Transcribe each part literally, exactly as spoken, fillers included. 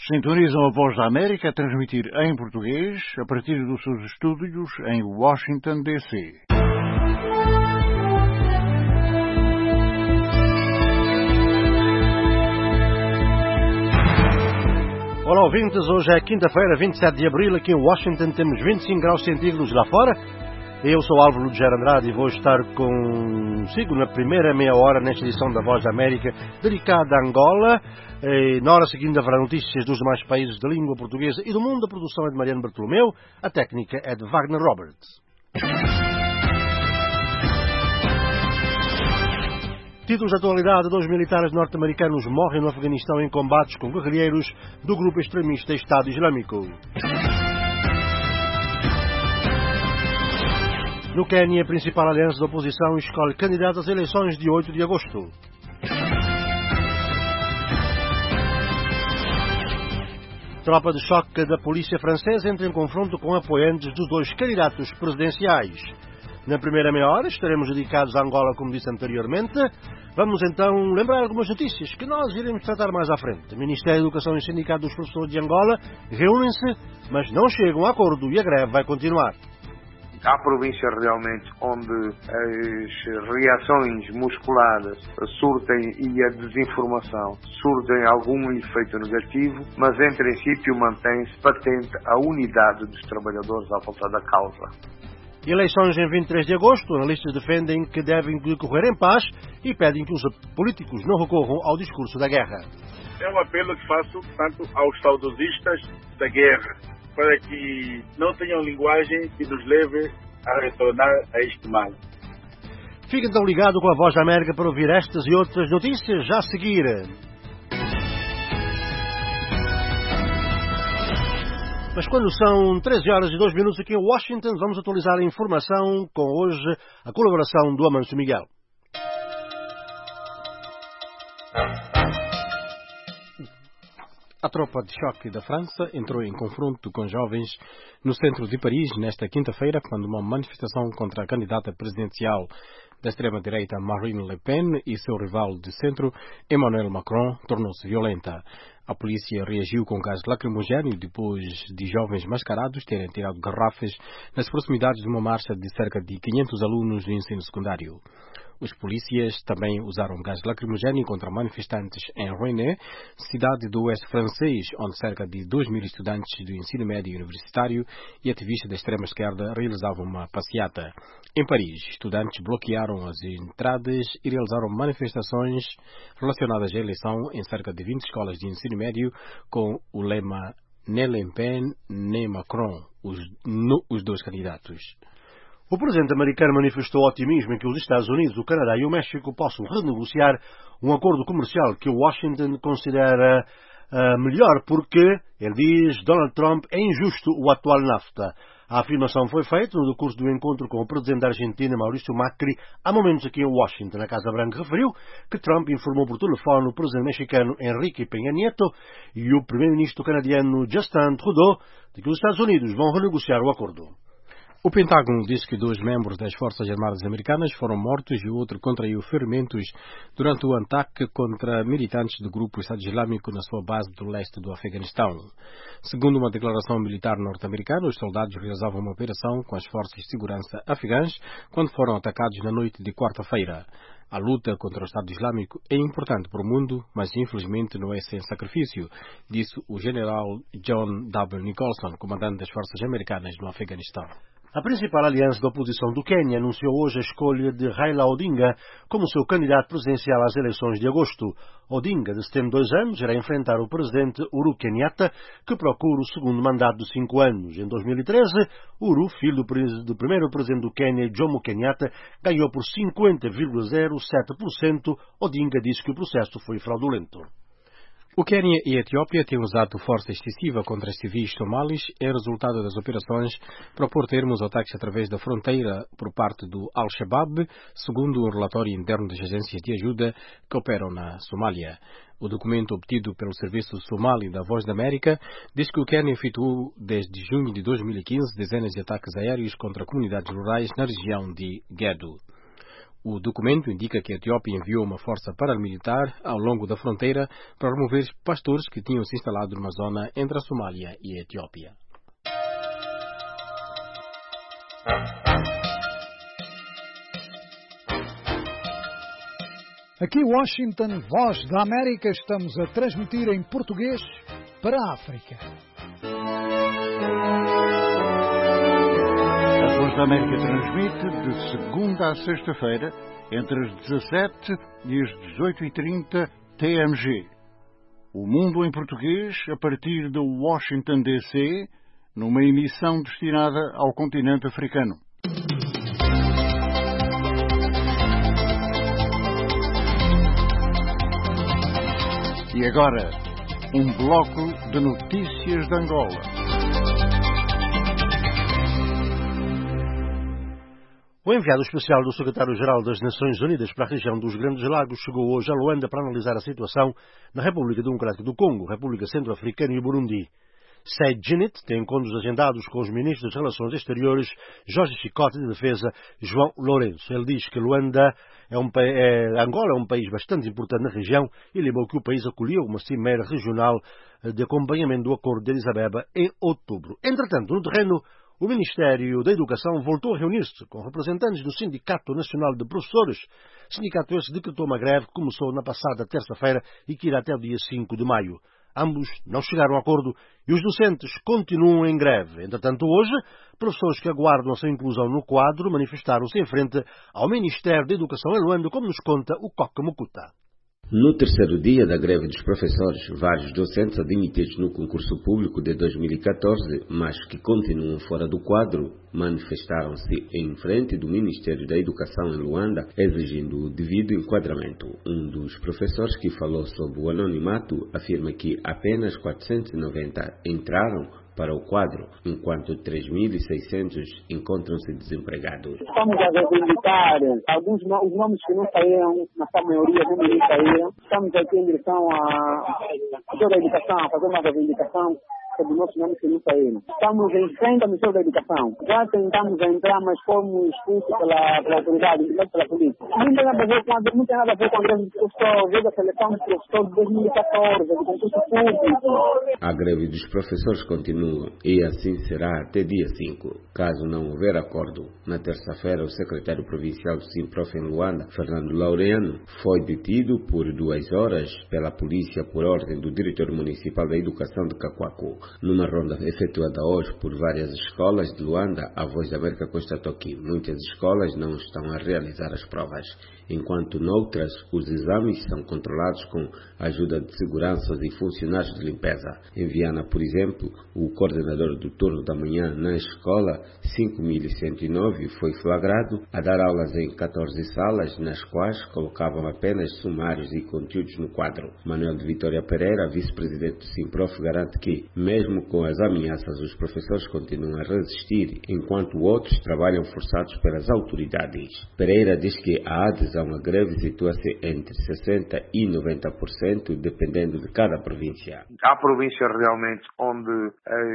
Sintonizam a Voz da América a transmitir em português a partir dos seus estúdios em Washington, D C Olá ouvintes, hoje é quinta-feira, vinte e sete de abril, aqui em Washington temos vinte e cinco graus centígrados lá fora. Eu sou Álvaro Lugero Andrade e vou estar consigo na primeira meia hora nesta edição da Voz da América, dedicada a Angola. E na hora seguinte haverá notícias dos demais países da língua portuguesa e do mundo. A produção é de Mariano Bartolomeu, a técnica é de Wagner Roberts. Títulos de atualidade: dois militares norte-americanos morrem no Afeganistão em combates com guerrilheiros do grupo extremista Estado Islâmico. No Quênia, a principal aliança da oposição escolhe candidato às eleições de oito de agosto. Tropa de choque da polícia francesa entra em confronto com apoiantes dos dois candidatos presidenciais. Na primeira meia hora estaremos dedicados a Angola, como disse anteriormente. Vamos então lembrar algumas notícias que nós iremos tratar mais à frente. O Ministério da Educação e o Sindicato dos Professores de Angola reúnem-se, mas não chegam a acordo e a greve vai continuar. Há províncias realmente onde as reações musculares surtem e a desinformação surtem algum efeito negativo, mas em princípio mantém-se patente a unidade dos trabalhadores à volta da causa. Eleições em vinte e três de agosto, analistas defendem que devem decorrer em paz e pedem que os políticos não recorram ao discurso da guerra. É um apelo que faço tanto aos saudosistas da guerra, para que não tenham linguagem que nos leve a retornar a este mal. Fique então ligado com a Voz da América para ouvir estas e outras notícias já a seguir. Mas quando são treze horas e dois minutos aqui em Washington, vamos atualizar a informação com hoje a colaboração do Amâncio Miguel. A tropa de choque da França entrou em confronto com jovens no centro de Paris nesta quinta-feira, quando uma manifestação contra a candidata presidencial da extrema-direita Marine Le Pen e seu rival de centro, Emmanuel Macron, tornou-se violenta. A polícia reagiu com gás lacrimogéneo depois de jovens mascarados terem tirado garrafas nas proximidades de uma marcha de cerca de quinhentos alunos do ensino secundário. Os polícias também usaram gás lacrimogéneo contra manifestantes em Rouenet, cidade do oeste francês, onde cerca de dois mil estudantes do ensino médio e universitário e ativistas da extrema-esquerda realizavam uma passeata. Em Paris, estudantes bloquearam as entradas e realizaram manifestações relacionadas à eleição em cerca de vinte escolas de ensino médio com o lema "Ne Le Pen, ne Macron", os, no, os dois candidatos. O presidente americano manifestou otimismo em que os Estados Unidos, o Canadá e o México possam renegociar um acordo comercial que Washington considera uh, melhor porque, ele diz, Donald Trump é injusto o atual NAFTA. A afirmação foi feita no decurso do encontro com o presidente da Argentina, Maurício Macri, há momentos aqui em Washington. A Casa Branca referiu que Trump informou por telefone o presidente mexicano Enrique Peña Nieto e o primeiro-ministro canadiano Justin Trudeau de que os Estados Unidos vão renegociar o acordo. O Pentágono diz que dois membros das Forças Armadas Americanas foram mortos e o outro contraiu ferimentos durante o ataque contra militantes do grupo Estado Islâmico na sua base do leste do Afeganistão. Segundo uma declaração militar norte-americana, os soldados realizavam uma operação com as forças de segurança afegãs quando foram atacados na noite de quarta-feira. A luta contra o Estado Islâmico é importante para o mundo, mas infelizmente não é sem sacrifício, disse o general John W. Nicholson, comandante das forças americanas no Afeganistão. A principal aliança da oposição do Quênia anunciou hoje a escolha de Raila Odinga como seu candidato presidencial às eleições de agosto. Odinga, de setenta e dois anos, irá enfrentar o presidente Uhuru Kenyatta, que procura o segundo mandato de cinco anos. Em dois mil e treze, Uhuru, filho do, do primeiro presidente do Quênia, Jomo Kenyatta, ganhou por cinquenta vírgula zero sete por cento. Odinga disse que o processo foi fraudulento. O Quênia e a Etiópia têm usado força excessiva contra os civis somalis em resultado das operações para pôr termos ataques através da fronteira por parte do Al-Shabaab, segundo um relatório interno das agências de ajuda que operam na Somália. O documento obtido pelo Serviço Somali da Voz da América diz que o Quênia efetuou desde junho de dois mil e quinze dezenas de ataques aéreos contra comunidades rurais na região de Gedo. O documento indica que a Etiópia enviou uma força paramilitar ao longo da fronteira para remover pastores que tinham se instalado numa zona entre a Somália e a Etiópia. Aqui Washington, Voz da América, estamos a transmitir em português para a África. A Voz da América transmite de segunda a sexta-feira, entre as dezassete e as dezoito e trinta T M G. O Mundo em Português, a partir de Washington, D C, numa emissão destinada ao continente africano. E agora, um bloco de notícias de Angola. O enviado especial do secretário-geral das Nações Unidas para a região dos Grandes Lagos chegou hoje a Luanda para analisar a situação na República Democrática do Congo, República Centro-Africana e Burundi. Said Djinnit tem encontros agendados com os ministros das Relações Exteriores, Jorge Chicote e de Defesa, João Lourenço. Ele diz que Luanda é um, é, Angola é um país bastante importante na região e lembrou que o país acolheu uma cimeira regional de acompanhamento do Acordo de Addis Abeba em outubro. Entretanto, no terreno, o Ministério da Educação voltou a reunir-se com representantes do Sindicato Nacional de Professores. Sindicato esse decretou uma greve que começou na passada terça-feira e que irá até o dia cinco de maio. Ambos não chegaram a acordo e os docentes continuam em greve. Entretanto, hoje, professores que aguardam a sua inclusão no quadro manifestaram-se em frente ao Ministério da Educação em Luanda, como nos conta o Coca Mucuta. No terceiro dia da greve dos professores, vários docentes admitidos no concurso público de dois mil e catorze, mas que continuam fora do quadro, manifestaram-se em frente do Ministério da Educação em Luanda, exigindo o devido enquadramento. Um dos professores que falou sobre o anonimato afirma que apenas quatrocentos e noventa entraram para o quadro, enquanto três mil e seiscentos encontram-se desempregados. Estamos a reivindicar alguns os nomes que não saíram, na sua maioria não saíram. Estamos aqui em direção à toda a educação, a fazer uma reivindicação sobre os nossos nomes que não saíram. Estamos em frente ao Ministério da Educação. Já tentamos entrar, mas fomos expulsos pela, pela autoridade, pela polícia. Não tem nada a ver com a, não tem nada a ver com a greve dos professores, a seleção dos professores de dois mil e catorze, do concurso público. A greve dos professores continua e assim será até dia cinco. Caso não houver acordo, na terça-feira o secretário provincial do Simprof em Luanda, Fernando Laureano, foi detido por duas horas pela polícia por ordem do diretor municipal da educação de Cacoaco. Numa ronda efetuada hoje por várias escolas de Luanda, a Voz da América constatou que muitas escolas não estão a realizar as provas, enquanto noutras os exames são controlados com a ajuda de seguranças e funcionários de limpeza. Em Viana, por exemplo, o coordenador do turno da manhã na escola cinco mil cento e nove foi flagrado a dar aulas em catorze salas, nas quais colocavam apenas sumários e conteúdos no quadro. Manuel de Vitória Pereira, vice-presidente do Simprof, garante que, mesmo com as ameaças, os professores continuam a resistir, enquanto outros trabalham forçados pelas autoridades. Pereira diz que a adesão à greve situa-se entre sessenta por cento e noventa por cento, dependendo de cada província. Há províncias realmente onde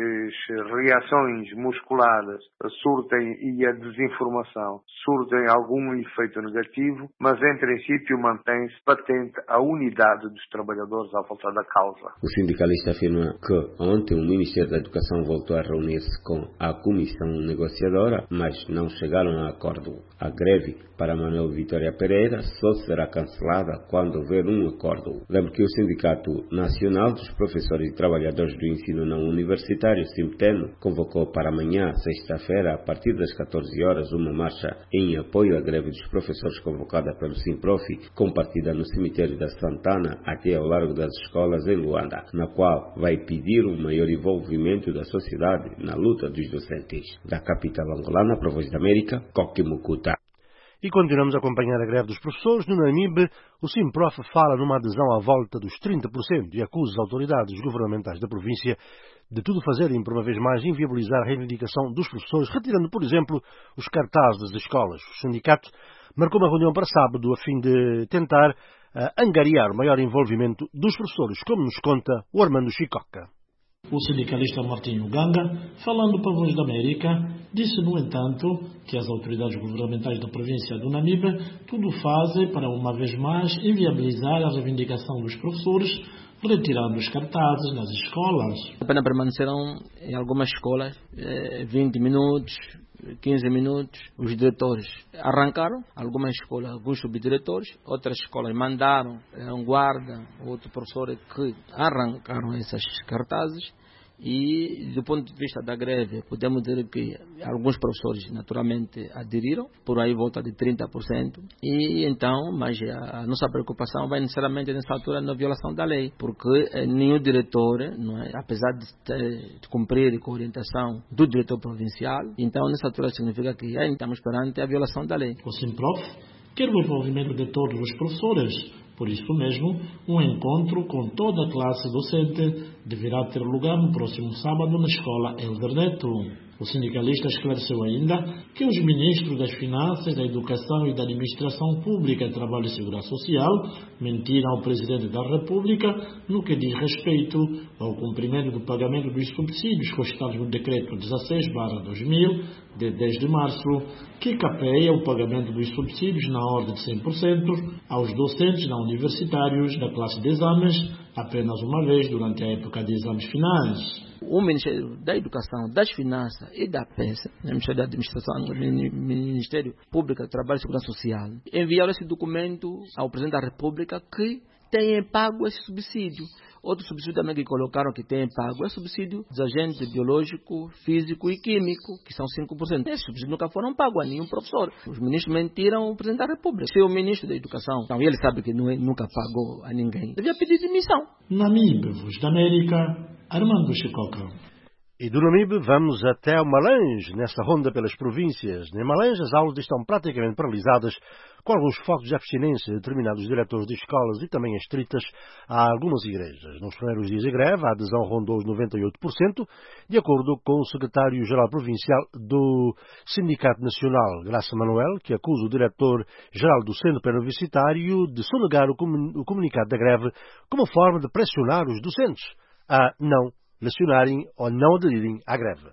as reações musculadas surtem e a desinformação surtem algum efeito negativo, mas em princípio mantém-se patente a unidade dos trabalhadores à volta da causa. O sindicalista afirma que ontem o Ministério da Educação voltou a reunir-se com a comissão negociadora, mas não chegaram a acordo. A greve, para Manuel Vitória Pereira, só será cancelada quando houver um acordo. Lembro que o Sindicato Nacional dos Professores e Trabalhadores do Ensino Não Universitário, SIMTEN, convocou para amanhã, sexta-feira, a partir das catorze horas, uma marcha em apoio à greve dos professores convocada pelo Simprof, com partida no cemitério da Santana até ao largo das escolas em Luanda, na qual vai pedir um maior envolvimento da sociedade na luta dos docentes. Da capital angolana, para a Voz da América, Coque Mucuta. E continuamos a acompanhar a greve dos professores. No Namibe, o Simprof fala numa adesão à volta dos trinta por cento e acusa as autoridades governamentais da província de tudo fazerem, por uma vez mais, inviabilizar a reivindicação dos professores, retirando, por exemplo, os cartazes das escolas. O sindicato marcou uma reunião para sábado a fim de tentar uh, angariar o maior envolvimento dos professores, como nos conta o Armando Chicoca. O sindicalista Martinho Ganga, falando para a Voz da América, disse, no entanto, que as autoridades governamentais da província do Namibe tudo fazem para, uma vez mais, inviabilizar a reivindicação dos professores, retirando os cartazes nas escolas. Apenas permaneceram em algumas escolas vinte minutos, quinze minutos. Os diretores arrancaram, algumas escolas, alguns subdiretores, outras escolas mandaram um guarda, outro professor que arrancaram esses cartazes. E do ponto de vista da greve, podemos dizer que alguns professores naturalmente aderiram, por aí volta de trinta por cento. E então, mas a nossa preocupação vai necessariamente nessa altura na violação da lei, porque nenhum diretor, não é, apesar de, ter, de cumprir com a orientação do diretor provincial, então nessa altura significa que ainda estamos perante a violação da lei. O Simprof quer o envolvimento de todos os professores. Por isso mesmo, um encontro com toda a classe docente deverá ter lugar no próximo sábado na escola Elder Neto. O sindicalista esclareceu ainda que os ministros das Finanças, da Educação e da Administração Pública, Trabalho e Segurança Social mentiram ao Presidente da República no que diz respeito ao cumprimento do pagamento dos subsídios constados no Decreto dezasseis barra dois mil, de dez de março, que capeia o pagamento dos subsídios na ordem de cem por cento aos docentes não universitários da classe de exames apenas uma vez durante a época de exames finais. O Ministério da Educação, das Finanças e da P E S, o Ministério da Administração, o Ministério Público do Trabalho e Segurança Social, enviaram esse documento ao Presidente da República que tem pago esse subsídio. Outro subsídio também que colocaram que tem pago é subsídio dos agentes biológico, físico e químico, que são cinco por cento. Esses subsídios nunca foram pagos a nenhum professor. Os ministros mentiram ao Presidente da República. Se o ministro da Educação, então ele sabe que não é, nunca pagou a ninguém, devia pedir demissão. Namibe, Voz da América, Armando Chicoca. E do Namibe vamos até o Malange, nesta ronda pelas províncias. Em Malange as aulas estão praticamente paralisadas, com alguns focos de abstinência de determinados diretores de escolas e também estritas a algumas igrejas. Nos primeiros dias de greve, a adesão rondou os noventa e oito por cento, de acordo com o secretário-geral provincial do Sindicato Nacional, Graça Manuel, que acusa o diretor-geral do Centro Universitário de sonegar o comunicado da greve como forma de pressionar os docentes a não lecionarem ou não aderirem à greve.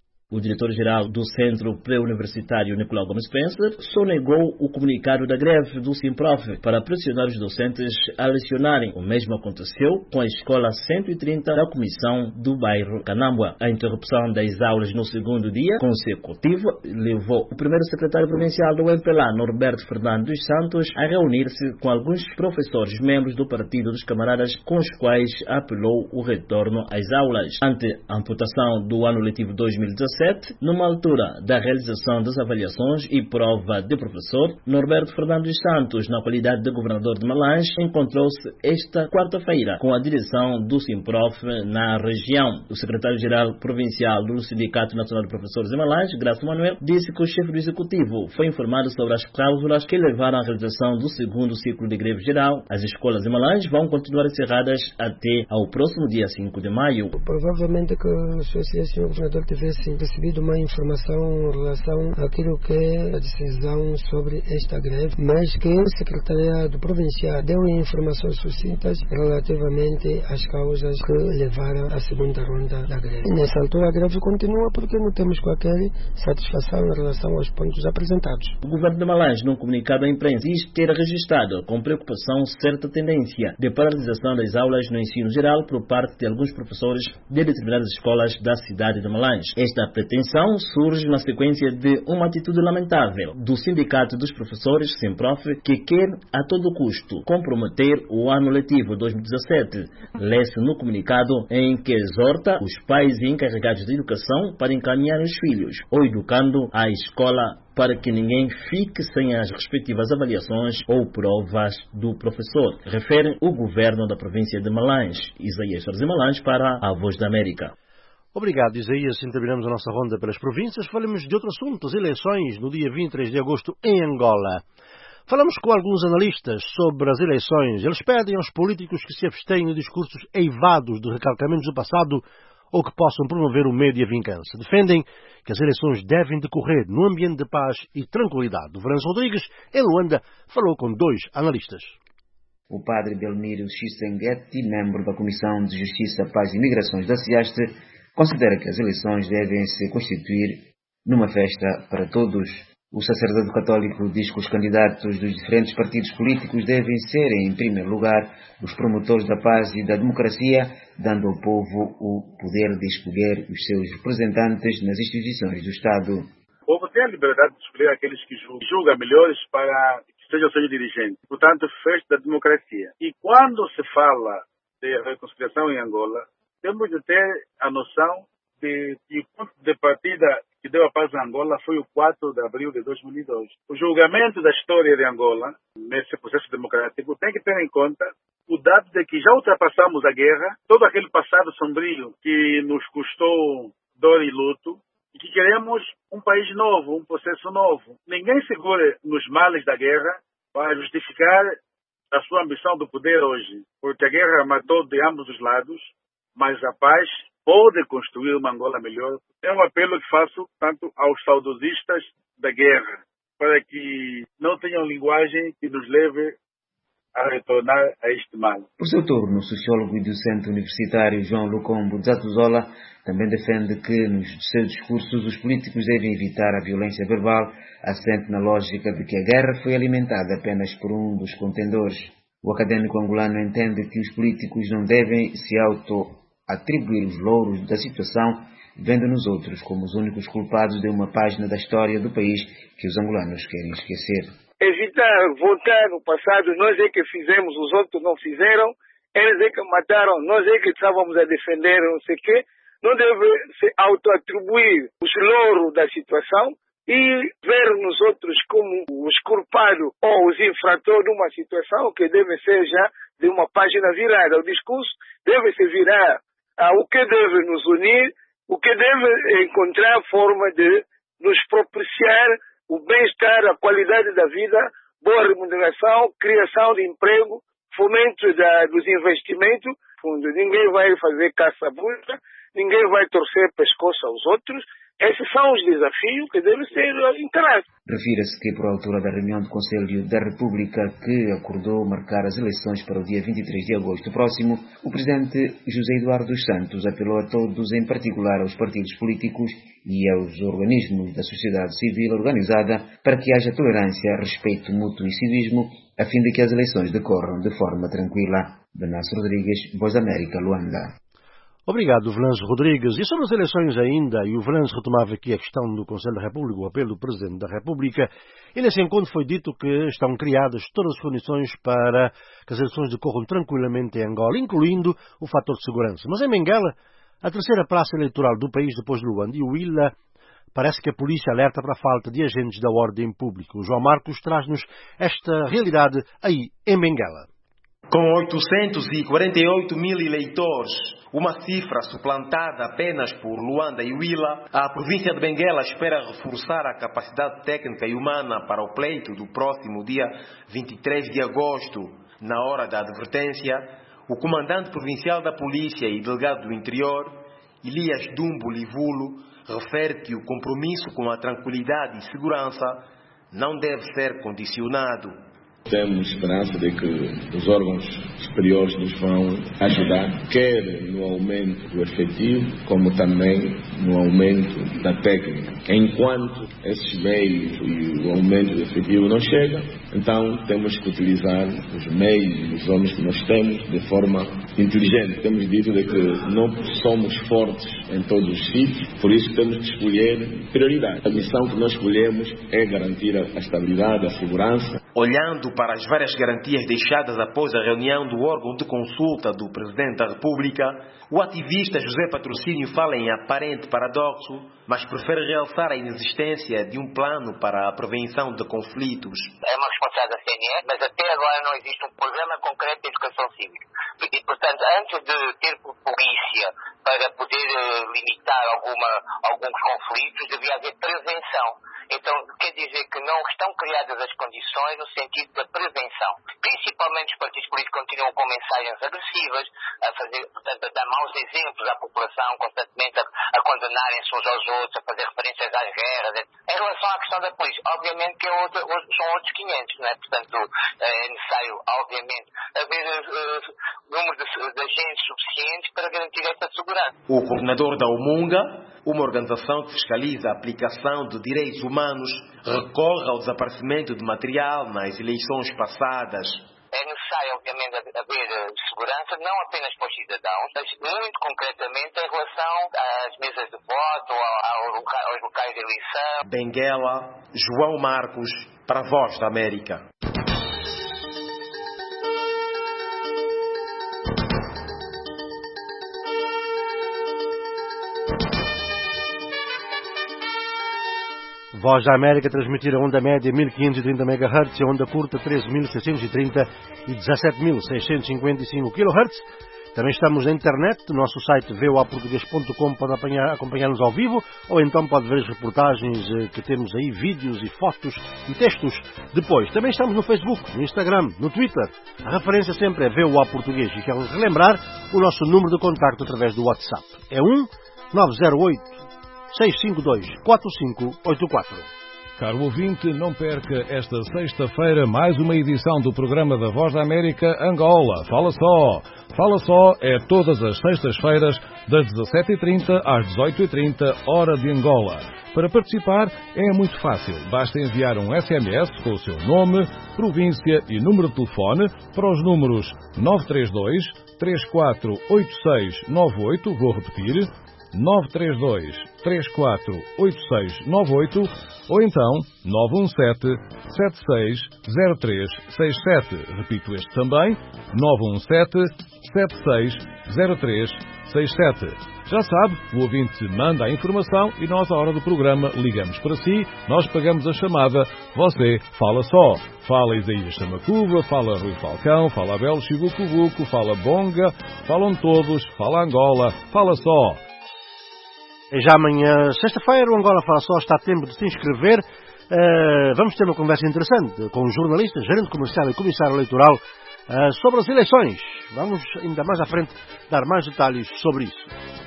O diretor-geral do Centro Pré-Universitário, Nicolau Gomes Spencer, sonegou o comunicado da greve do Simprof para pressionar os docentes a lecionarem. O mesmo aconteceu com a Escola cento e trinta da Comissão do bairro Canambua. A interrupção das aulas no segundo dia consecutivo levou o primeiro secretário provincial do M P L A, Norberto Fernando dos Santos, a reunir-se com alguns professores membros do Partido dos Camaradas, com os quais apelou o retorno às aulas. Ante a amputação do ano letivo dois mil e dezassete, numa altura da realização das avaliações e prova de professor, Norberto Fernando dos Santos, na qualidade de governador de Malange, encontrou-se esta quarta-feira com a direção do Simprof na região. O secretário-geral provincial do Sindicato Nacional de Professores de Malange, Graça Manuel, disse que o chefe do executivo foi informado sobre as cláusulas que levaram à realização do segundo ciclo de greve geral. As escolas de Malange vão continuar encerradas até ao próximo dia cinco de maio. Provavelmente que o Sua Excelência o governador tivesse recebido uma informação em relação àquilo que é a decisão sobre esta greve, mas que o secretariado provincial deu informações sucintas relativamente às causas que levaram à segunda ronda da greve. Nessa altura a greve continua porque não temos qualquer satisfação em relação aos pontos apresentados. O governo de Malange, num comunicado à imprensa, diz ter registrado com preocupação certa tendência de paralisação das aulas no ensino geral por parte de alguns professores de determinadas escolas da cidade de Malange. Esta pretensão surge na sequência de uma atitude lamentável do Sindicato dos Professores, Simprof, que quer a todo custo comprometer o ano letivo dois mil e dezassete. Lê-se no comunicado em que exorta os pais e encarregados de educação para encaminhar os filhos ou educando à escola para que ninguém fique sem as respectivas avaliações ou provas do professor, refere o governo da província de Malange. Isaías Soares de Malange para a Voz da América. Obrigado, Isaías. Assim terminamos a nossa ronda pelas províncias. Falamos de outro assunto, as eleições no dia vinte e três de agosto em Angola. Falamos com alguns analistas sobre as eleições. Eles pedem aos políticos que se abstenham de discursos eivados de recalcamentos do passado ou que possam promover o medo e a vingança. Defendem que as eleições devem decorrer num ambiente de paz e tranquilidade. O Veranço Rodrigues, em Luanda, falou com dois analistas. O padre Belmiro Xissenguetti, membro da Comissão de Justiça, Paz e Migrações da SIASTE, considera que as eleições devem se constituir numa festa para todos. O sacerdote católico diz que os candidatos dos diferentes partidos políticos devem ser, em primeiro lugar, os promotores da paz e da democracia, dando ao povo o poder de escolher os seus representantes nas instituições do Estado. O povo tem a liberdade de escolher aqueles que julga melhores para que sejam seus dirigentes. Portanto, festa da democracia. E quando se fala de reconciliação em Angola, temos de ter a noção de que o ponto de partida que deu a paz a Angola foi o quatro de abril de dois mil e dois. O julgamento da história de Angola, nesse processo democrático, tem que ter em conta o dado de que já ultrapassamos a guerra, todo aquele passado sombrio que nos custou dor e luto, e que queremos um país novo, um processo novo. Ninguém segura nos males da guerra para justificar a sua ambição do poder hoje, porque a guerra matou de ambos os lados, mas a paz pode construir uma Angola melhor. É um apelo que faço tanto aos saudosistas da guerra, para que não tenham linguagem que nos leve a retornar a este mal. Por seu turno, o sociólogo e docente universitário João Lucombo Zatuzola também defende que, nos seus discursos, os políticos devem evitar a violência verbal, assente na lógica de que a guerra foi alimentada apenas por um dos contendores. O académico angolano entende que os políticos não devem se auto-atribuir os louros da situação, vendo nos outros como os únicos culpados de uma página da história do país que os angolanos querem esquecer. Evitar votar no passado, nós é que fizemos, os outros não fizeram, eles é que mataram, nós é que estávamos a defender, não sei o quê. Não deve se auto-atribuir os louros da situação e ver nos outros como os culpados ou os infratores de uma situação que deve ser já de uma página virada. O discurso deve se virar ao que deve nos unir, o que deve encontrar forma de nos propiciar o bem-estar, a qualidade da vida, boa remuneração, criação de emprego, fomento da, dos investimentos. Fundo. Ninguém vai fazer caça-bruxa, ninguém vai torcer pescoço aos outros. Esses são os desafios que devem ser encarados. Refira-se que, por altura da reunião do Conselho da República, que acordou marcar as eleições para o dia vinte e três de agosto próximo, o presidente José Eduardo dos Santos apelou a todos, em particular aos partidos políticos e aos organismos da sociedade civil organizada, para que haja tolerância, respeito mútuo e civismo, a fim de que as eleições decorram de forma tranquila. Benas Rodrigues, Voz da América, Luanda. Obrigado, Velanço Rodrigues. E sobre as eleições ainda, e o Velanço retomava aqui a questão do Conselho da República, o apelo do Presidente da República, e nesse encontro foi dito que estão criadas todas as condições para que as eleições decorram tranquilamente em Angola, incluindo o fator de segurança. Mas em Benguela, a terceira praça eleitoral do país depois de Luanda e Huila, parece que a polícia alerta para a falta de agentes da ordem pública. O João Marcos traz-nos esta realidade aí em Benguela. Com oitocentos e quarenta e oito mil eleitores, uma cifra suplantada apenas por Luanda e Huila, a província de Benguela espera reforçar a capacidade técnica e humana para o pleito do próximo dia vinte e três de agosto. Na hora da advertência, o comandante provincial da polícia e delegado do interior, Elias Dumbo Livulo, refere que o compromisso com a tranquilidade e segurança não deve ser condicionado. Temos esperança de que os órgãos superiores nos vão ajudar, quer no aumento do efetivo, como também no aumento da técnica. Enquanto esses meios e o aumento do efetivo não chegam, então temos que utilizar os meios e os homens que nós temos de forma inteligente. Temos dito de que não somos fortes em todos os sítios, por isso temos que escolher prioridade. A missão que nós escolhemos é garantir a estabilidade, a segurança. Olhando para as várias garantias deixadas após a reunião do órgão de consulta do Presidente da República, o ativista José Patrocínio fala em aparente paradoxo, mas prefere realçar a inexistência de um plano para a prevenção de conflitos. É uma responsabilidade da C N E, mas até agora não existe um programa concreto de educação cívica. E, portanto, antes de ter polícia para poder uh, limitar alguma, alguns conflitos, devia haver prevenção. Então, quer dizer que não estão criadas as condições no sentido da prevenção. Principalmente os partidos políticos continuam com mensagens agressivas, a fazer, portanto, a dar maus exemplos à população, constantemente a, a condenarem-se uns aos outros, a fazer referências às guerras. Em relação à questão da polícia, obviamente que é outra, são outros quinhentos, não é? Portanto, é necessário, obviamente, haver uh, número de, de agentes suficientes para garantir esta segurança. O coordenador da Umunga, uma organização que fiscaliza a aplicação de direitos humanos, recorre ao desaparecimento de material nas eleições passadas. É necessário, obviamente, haver segurança, não apenas para os cidadãos, mas muito concretamente em relação às mesas de voto, aos locais de eleição. Benguela, João Marcos, para a Voz da América. Voz da América transmitir a onda média mil quinhentos e trinta megahertz e a onda curta treze mil seiscentos e trinta e dezassete mil seiscentos e cinquenta e cinco quilohertz. Também estamos na internet, no nosso site v o a português ponto com, pode acompanhar-nos ao vivo, ou então pode ver as reportagens que temos aí, vídeos e fotos e textos depois. Também estamos no Facebook, no Instagram, no Twitter. A referência sempre é V O A Português. E quero relembrar o nosso número de contacto através do WhatsApp. É um nove zero oito seis cinco dois quatro cinco oito quatro. Caro ouvinte, não perca esta sexta-feira mais uma edição do programa da Voz da América Angola. Fala só! Fala só é todas as sextas-feiras das dezassete e trinta às dezoito e trinta, hora de Angola. Para participar é muito fácil. Basta enviar um S M S com o seu nome, província e número de telefone para os números nove três dois, três quatro oito seis nove oito, vou repetir, nove três dois, três quatro oito seis nove oito ou então nove um sete, sete seis zero três seis sete. Repito este também, nove um sete, sete seis zero três seis sete. Já sabe, o ouvinte manda a informação e nós, à hora do programa, ligamos para si, nós pagamos a chamada, você fala só. Fala Isaías Samacuva, fala Rui Falcão, fala Abel Chivucuvuco, fala Bonga, falam todos, fala Angola, fala só. Já amanhã, sexta-feira, o Angola Fala Só está a tempo de se inscrever. Uh, vamos ter uma conversa interessante com um jornalista, gerente comercial e comissário eleitoral uh, sobre as eleições. Vamos, ainda mais à frente, dar mais detalhes sobre isso.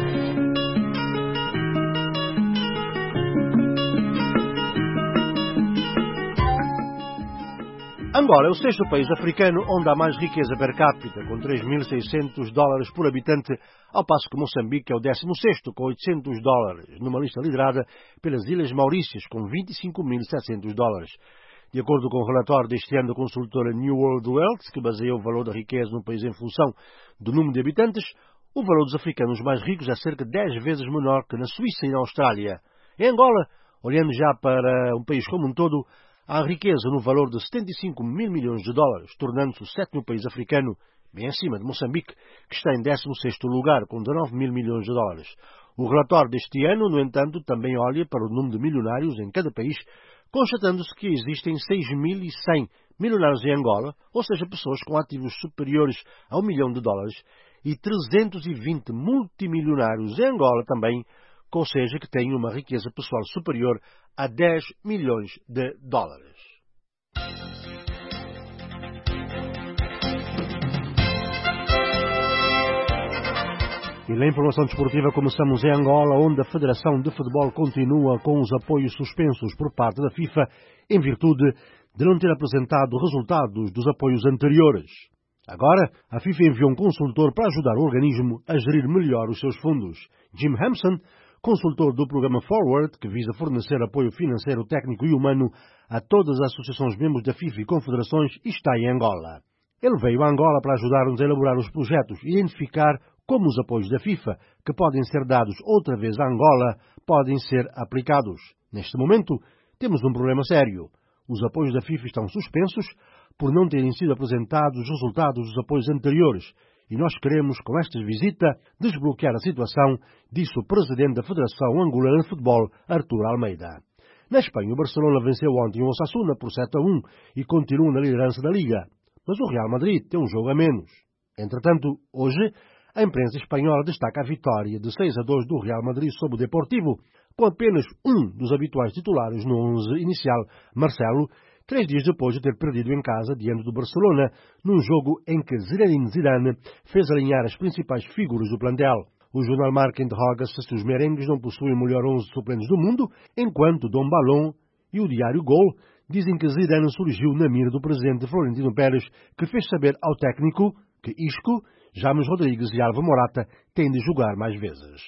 Angola é o sexto país africano onde há mais riqueza per capita, com três mil e seiscentos dólares por habitante, ao passo que Moçambique é o décimo sexto, com oitocentos dólares, numa lista liderada pelas Ilhas Maurícias, com vinte e cinco mil e setecentos dólares. De acordo com o relatório deste ano da consultora New World Wealth, que baseia o valor da riqueza no país em função do número de habitantes, o valor dos africanos mais ricos é cerca de dez vezes menor que na Suíça e na Austrália. Em Angola, olhando já para um país como um todo, há riqueza no valor de setenta e cinco mil milhões de dólares, tornando-se o sétimo país africano, bem acima de Moçambique, que está em décimo sexto lugar, com dezanove mil milhões de dólares. O relatório deste ano, no entanto, também olha para o número de milionários em cada país, constatando-se que existem seis mil e cem milionários em Angola, ou seja, pessoas com ativos superiores a um milhão de dólares, e trezentos e vinte multimilionários em Angola também, ou seja, que têm uma riqueza pessoal superior a dez milhões de dólares. E na informação desportiva começamos em Angola, onde a Federação de Futebol continua com os apoios suspensos por parte da FIFA, em virtude de não ter apresentado resultados dos apoios anteriores. Agora, a FIFA enviou um consultor para ajudar o organismo a gerir melhor os seus fundos. Jim Hampson, consultor do programa Forward, que visa fornecer apoio financeiro, técnico e humano a todas as associações membros da FIFA e confederações, está em Angola. Ele veio a Angola para ajudar-nos a elaborar os projetos e identificar como os apoios da FIFA, que podem ser dados outra vez a Angola, podem ser aplicados. Neste momento, temos um problema sério. Os apoios da FIFA estão suspensos por não terem sido apresentados os resultados dos apoios anteriores. E nós queremos, com esta visita, desbloquear a situação, disse o presidente da Federação Angolana de Futebol, Artur Almeida. Na Espanha, o Barcelona venceu ontem o Osasuna por sete a um e continua na liderança da Liga. Mas o Real Madrid tem um jogo a menos. Entretanto, hoje, A imprensa espanhola destaca a vitória de seis a dois do Real Madrid sobre o Deportivo, com apenas um dos habituais titulares no onze inicial, Marcelo, três dias depois de ter perdido em casa diante do Barcelona, num jogo em que Zinedine Zidane fez alinhar as principais figuras do plantel. O jornal Marca interroga-se se os merengues não possuem o melhor onze suplentes do mundo, enquanto Dom Balón e o diário Gol dizem que Zidane surgiu na mira do presidente Florentino Pérez, que fez saber ao técnico que Isco, James Rodrigues e Alvaro Morata têm de jogar mais vezes.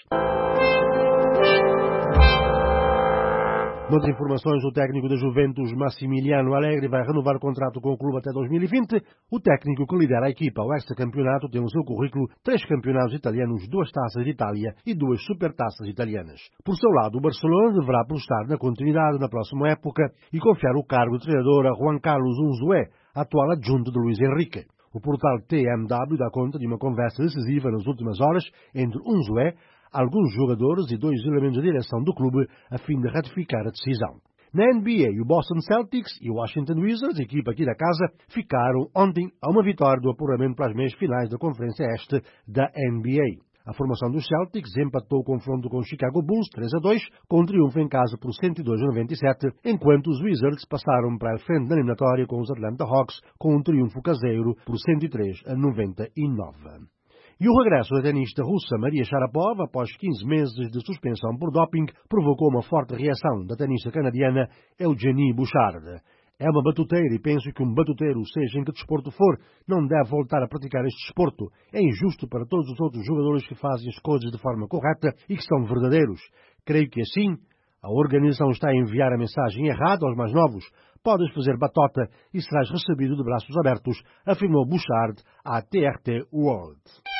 Noutras informações, o técnico da Juventus, Massimiliano Allegri, vai renovar o contrato com o clube até dois mil e vinte. O técnico que lidera a equipa ao hexacampeonato tem no seu currículo três campeonatos italianos, duas taças de Itália e duas supertaças italianas. Por seu lado, o Barcelona deverá apostar na continuidade na próxima época e confiar o cargo de treinador a Juan Carlos Unzué, atual adjunto de Luís Henrique. O portal T M W dá conta de uma conversa decisiva nas últimas horas entre Unzué, alguns jogadores e dois elementos da direção do clube a fim de ratificar a decisão. Na N B A, o Boston Celtics e o Washington Wizards, equipa aqui da casa, ficaram ontem a uma vitória do apuramento para as meias finais da Conferência Este da N B A. A formação dos Celtics empatou o confronto com o Chicago Bulls três a dois, com um triunfo em casa por cento e dois a noventa e sete, enquanto os Wizards passaram para a frente na eliminatória com os Atlanta Hawks com um triunfo caseiro por cento e três a noventa e nove. E o regresso da tenista russa Maria Sharapova, após quinze meses de suspensão por doping, provocou uma forte reação da tenista canadiana Eugenie Bouchard. É uma batuteira e penso que um batuteiro, seja em que desporto for, não deve voltar a praticar este desporto. É injusto para todos os outros jogadores que fazem as coisas de forma correta e que são verdadeiros. Creio que assim, a organização está a enviar a mensagem errada aos mais novos. Podes fazer batota e serás recebido de braços abertos, afirmou Bouchard à T R T World.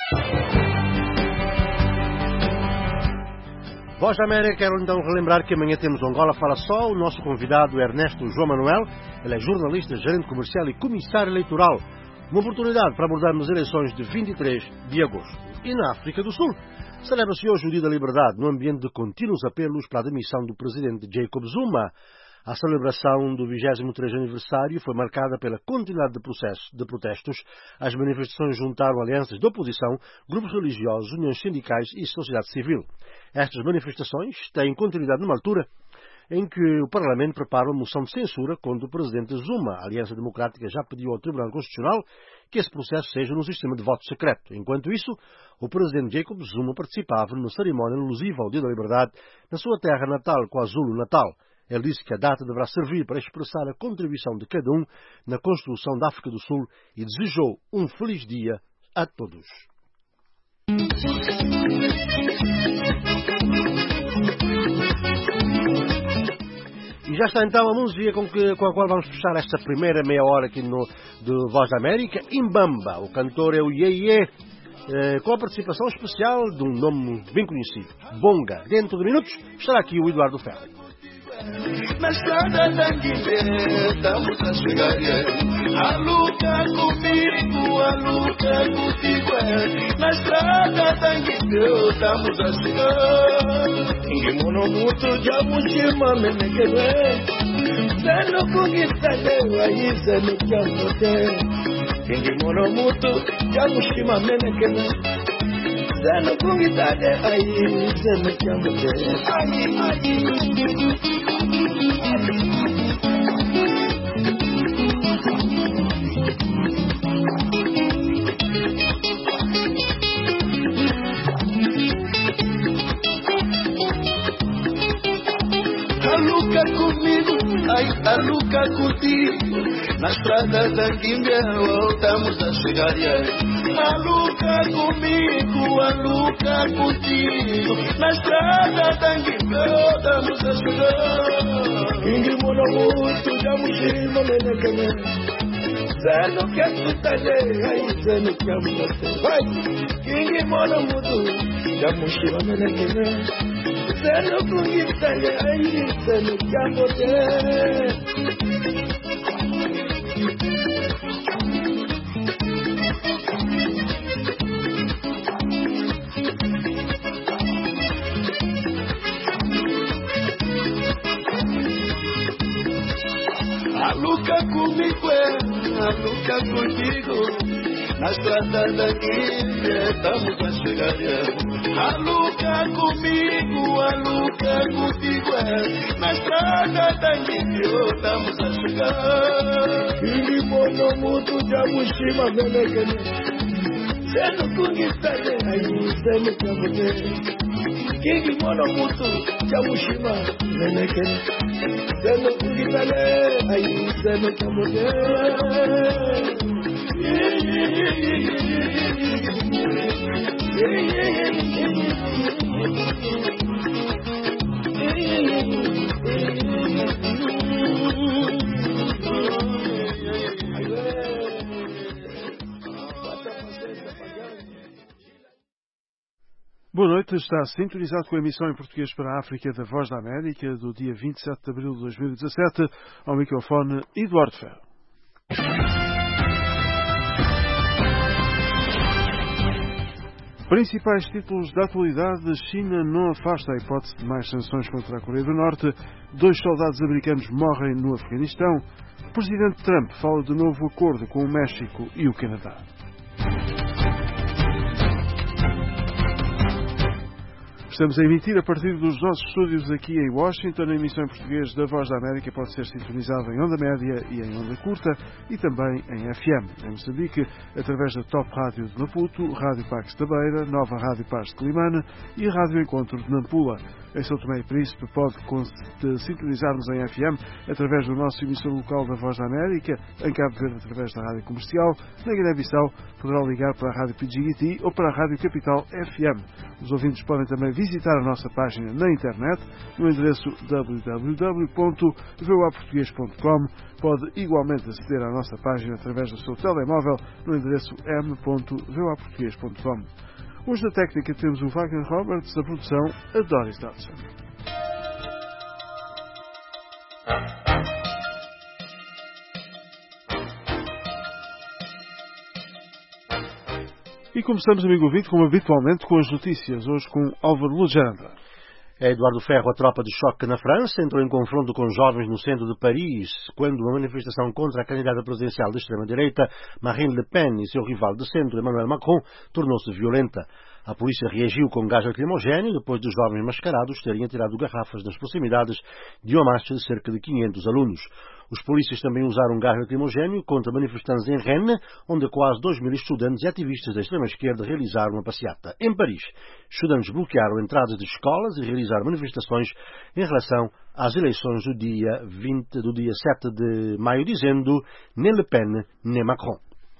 Voz da América, quero então relembrar que amanhã temos Angola Fala Só. O nosso convidado é Ernesto João Manuel. Ele é jornalista, gerente comercial e comissário eleitoral. Uma oportunidade para abordarmos as eleições de vinte e três de agosto. E na África do Sul, celebra-se hoje o Dia da Liberdade, no ambiente de contínuos apelos para a demissão do presidente Jacob Zuma. A celebração do vigésimo terceiro aniversário foi marcada pela continuidade de, processos, de protestos. As manifestações juntaram alianças de oposição, grupos religiosos, uniões sindicais e sociedade civil. Estas manifestações têm continuidade numa altura em que o Parlamento prepara uma moção de censura contra o presidente Zuma. A Aliança Democrática já pediu ao Tribunal Constitucional que esse processo seja no sistema de voto secreto. Enquanto isso, o presidente Jacob Zuma participava numa cerimónia alusiva ao Dia da Liberdade na sua terra natal, KwaZulu-Natal. Ele disse que a data deverá servir para expressar a contribuição de cada um na construção da África do Sul e desejou um feliz dia a todos. E já está então a música com, que, com a qual vamos fechar esta primeira meia hora aqui no do Voz da América. Imbamba, o cantor é o Ye Ye, eh, com a participação especial de um nome bem conhecido, Bonga. Dentro de minutos estará aqui o Eduardo Ferro. Na estrada da Guiné, estamos a chegar. A luta comigo, a luta contigo. Na estrada da Guiné, estamos a chegar. Ingemono muito, já mushima menekele. Zeno kungitale, aí zeno kyamote. Ingemono muito, já mushima menekele. Zeno kungitale, aí zeno kyamote. Aí, aí. Aluca comigo, ai, aluca contigo. Na estrada da Guiné voltamos a chegar. Aluca comigo, aluca contigo. Na estrada da Guiné voltamos a chegar. Ingrimona muito, já mushima menekele. Zeno que tutale, ai zeno que amutate. Vai, ingrimona muito, já mushima menekele. Zeno kungitale, ai zeno que amutate. Aluca comigo, aluca contigo. na estrada daqui estamos a chegar. Aluca comigo, aluca contigo, é. Na estrada daqui estamos a chegar. E mono muito de abushima venekene, sendo kungitale aí sendo kamune. King mono muito de abushima venekene, sendo kungitale aí sendo kamune. Boa noite, está sintonizado com a emissão em português para a África da Voz da América do dia vinte e sete de abril de dois mil e dezassete, ao microfone Eduardo Ferro. Principais títulos da atualidade: China não afasta a hipótese de mais sanções contra a Coreia do Norte, dois soldados americanos morrem no Afeganistão, o presidente Trump fala de novo acordo com o México e o Canadá. Estamos a emitir a partir dos nossos estúdios aqui em Washington. A emissão em português da Voz da América pode ser sintonizada em onda média e em onda curta e também em F M. Em Moçambique, através da Top Rádio de Maputo, Rádio Pax da Beira, Nova Rádio Paz de Climane e Rádio Encontro de Nampula. Em São Tomé e Príncipe pode sintonizar-nos em F M através do nosso emissor local da Voz da América, em Cabo Verde através da Rádio Comercial, na Guiné-Bissau poderá ligar para a Rádio P G I T ou para a Rádio Capital F M. Os ouvintes podem também visitar a nossa página na internet no endereço w w w ponto v o a português ponto com. Pode igualmente aceder à nossa página através do seu telemóvel no endereço m ponto v o a português ponto com. Hoje na técnica temos o Wagner Roberts, a produção a Doris Dodson. E começamos, amigo ouvinte, como habitualmente, com as notícias, hoje com Álvaro Lujaranda. É Eduardo Ferro. A tropa de choque na França entrou em confronto com jovens no centro de Paris, quando uma manifestação contra a candidata presidencial de extrema-direita, Marine Le Pen, e seu rival de centro, Emmanuel Macron, tornou-se violenta. A polícia reagiu com gás lacrimogéneo depois dos jovens mascarados terem atirado garrafas nas proximidades de uma marcha de cerca de quinhentos alunos. Os polícias também usaram gás lacrimogéneo contra manifestantes em Rennes, onde quase dois mil estudantes e ativistas da extrema-esquerda realizaram uma passeata. Em Paris, estudantes bloquearam entradas de escolas e realizaram manifestações em relação às eleições do dia, vinte, do dia sete de maio, dizendo nem Le Pen, nem Macron.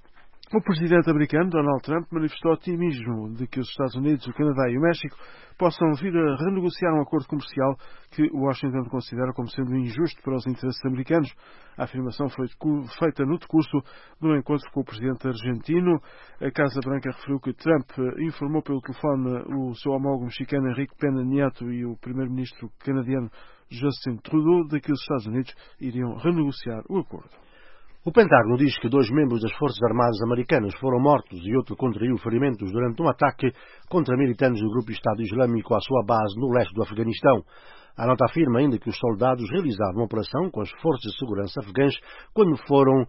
O presidente americano, Donald Trump, manifestou otimismo de que os Estados Unidos, o Canadá e o México possam vir a renegociar um acordo comercial que Washington considera como sendo injusto para os interesses americanos. A afirmação foi feita no decurso de um encontro com o presidente argentino. A Casa Branca referiu que Trump informou pelo telefone o seu homólogo mexicano Enrique Pena Nieto e o primeiro-ministro canadiano Justin Trudeau de que os Estados Unidos iriam renegociar o acordo. O Pentágono diz que dois membros das Forças Armadas americanas foram mortos e outro contraiu ferimentos durante um ataque contra militantes do grupo Estado Islâmico à sua base no leste do Afeganistão. A nota afirma ainda que os soldados realizaram uma operação com as forças de segurança afegãs quando foram uh,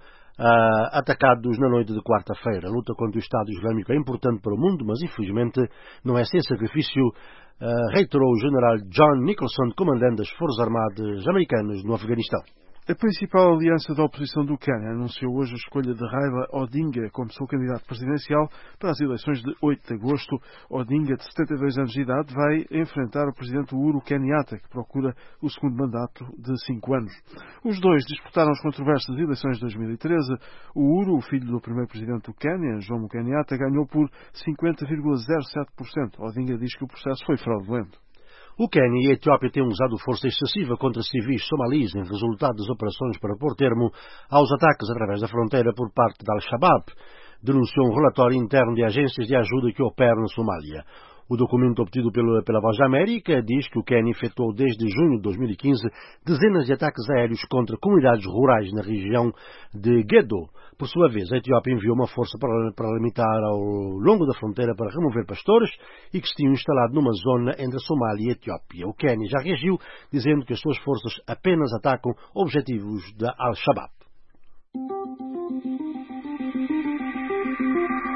atacados na noite de quarta-feira. A luta contra o Estado Islâmico é importante para o mundo, mas infelizmente não é sem sacrifício, uh, reiterou o general John Nicholson, comandante das Forças Armadas americanas no Afeganistão. A principal aliança da oposição do Quênia anunciou hoje a escolha de Raila Odinga como seu candidato presidencial para as eleições de oito de agosto. Odinga, de setenta e dois anos de idade, vai enfrentar o presidente Uhuru Kenyatta, que procura o segundo mandato de cinco anos. Os dois disputaram as controversas eleições de dois mil e treze. O Uhuru, o filho do primeiro presidente do Quênia, Jomo Kenyatta, ganhou por cinquenta vírgula zero sete por cento. Odinga diz que o processo foi fraudulento. O Quênia e a Etiópia têm usado força excessiva contra civis somalis em resultado das operações para pôr termo aos ataques através da fronteira por parte da Al-Shabaab, denunciou um relatório interno de agências de ajuda que operam na Somália. O documento obtido pela, pela Voz da América diz que o Quênia efetuou desde junho de dois mil e quinze dezenas de ataques aéreos contra comunidades rurais na região de Gedo. Por sua vez, a Etiópia enviou uma força paramilitar ao longo da fronteira para remover pastores e que se tinham instalado numa zona entre a Somália e a Etiópia. O Quênia já reagiu, dizendo que as suas forças apenas atacam objetivos da Al-Shabaab.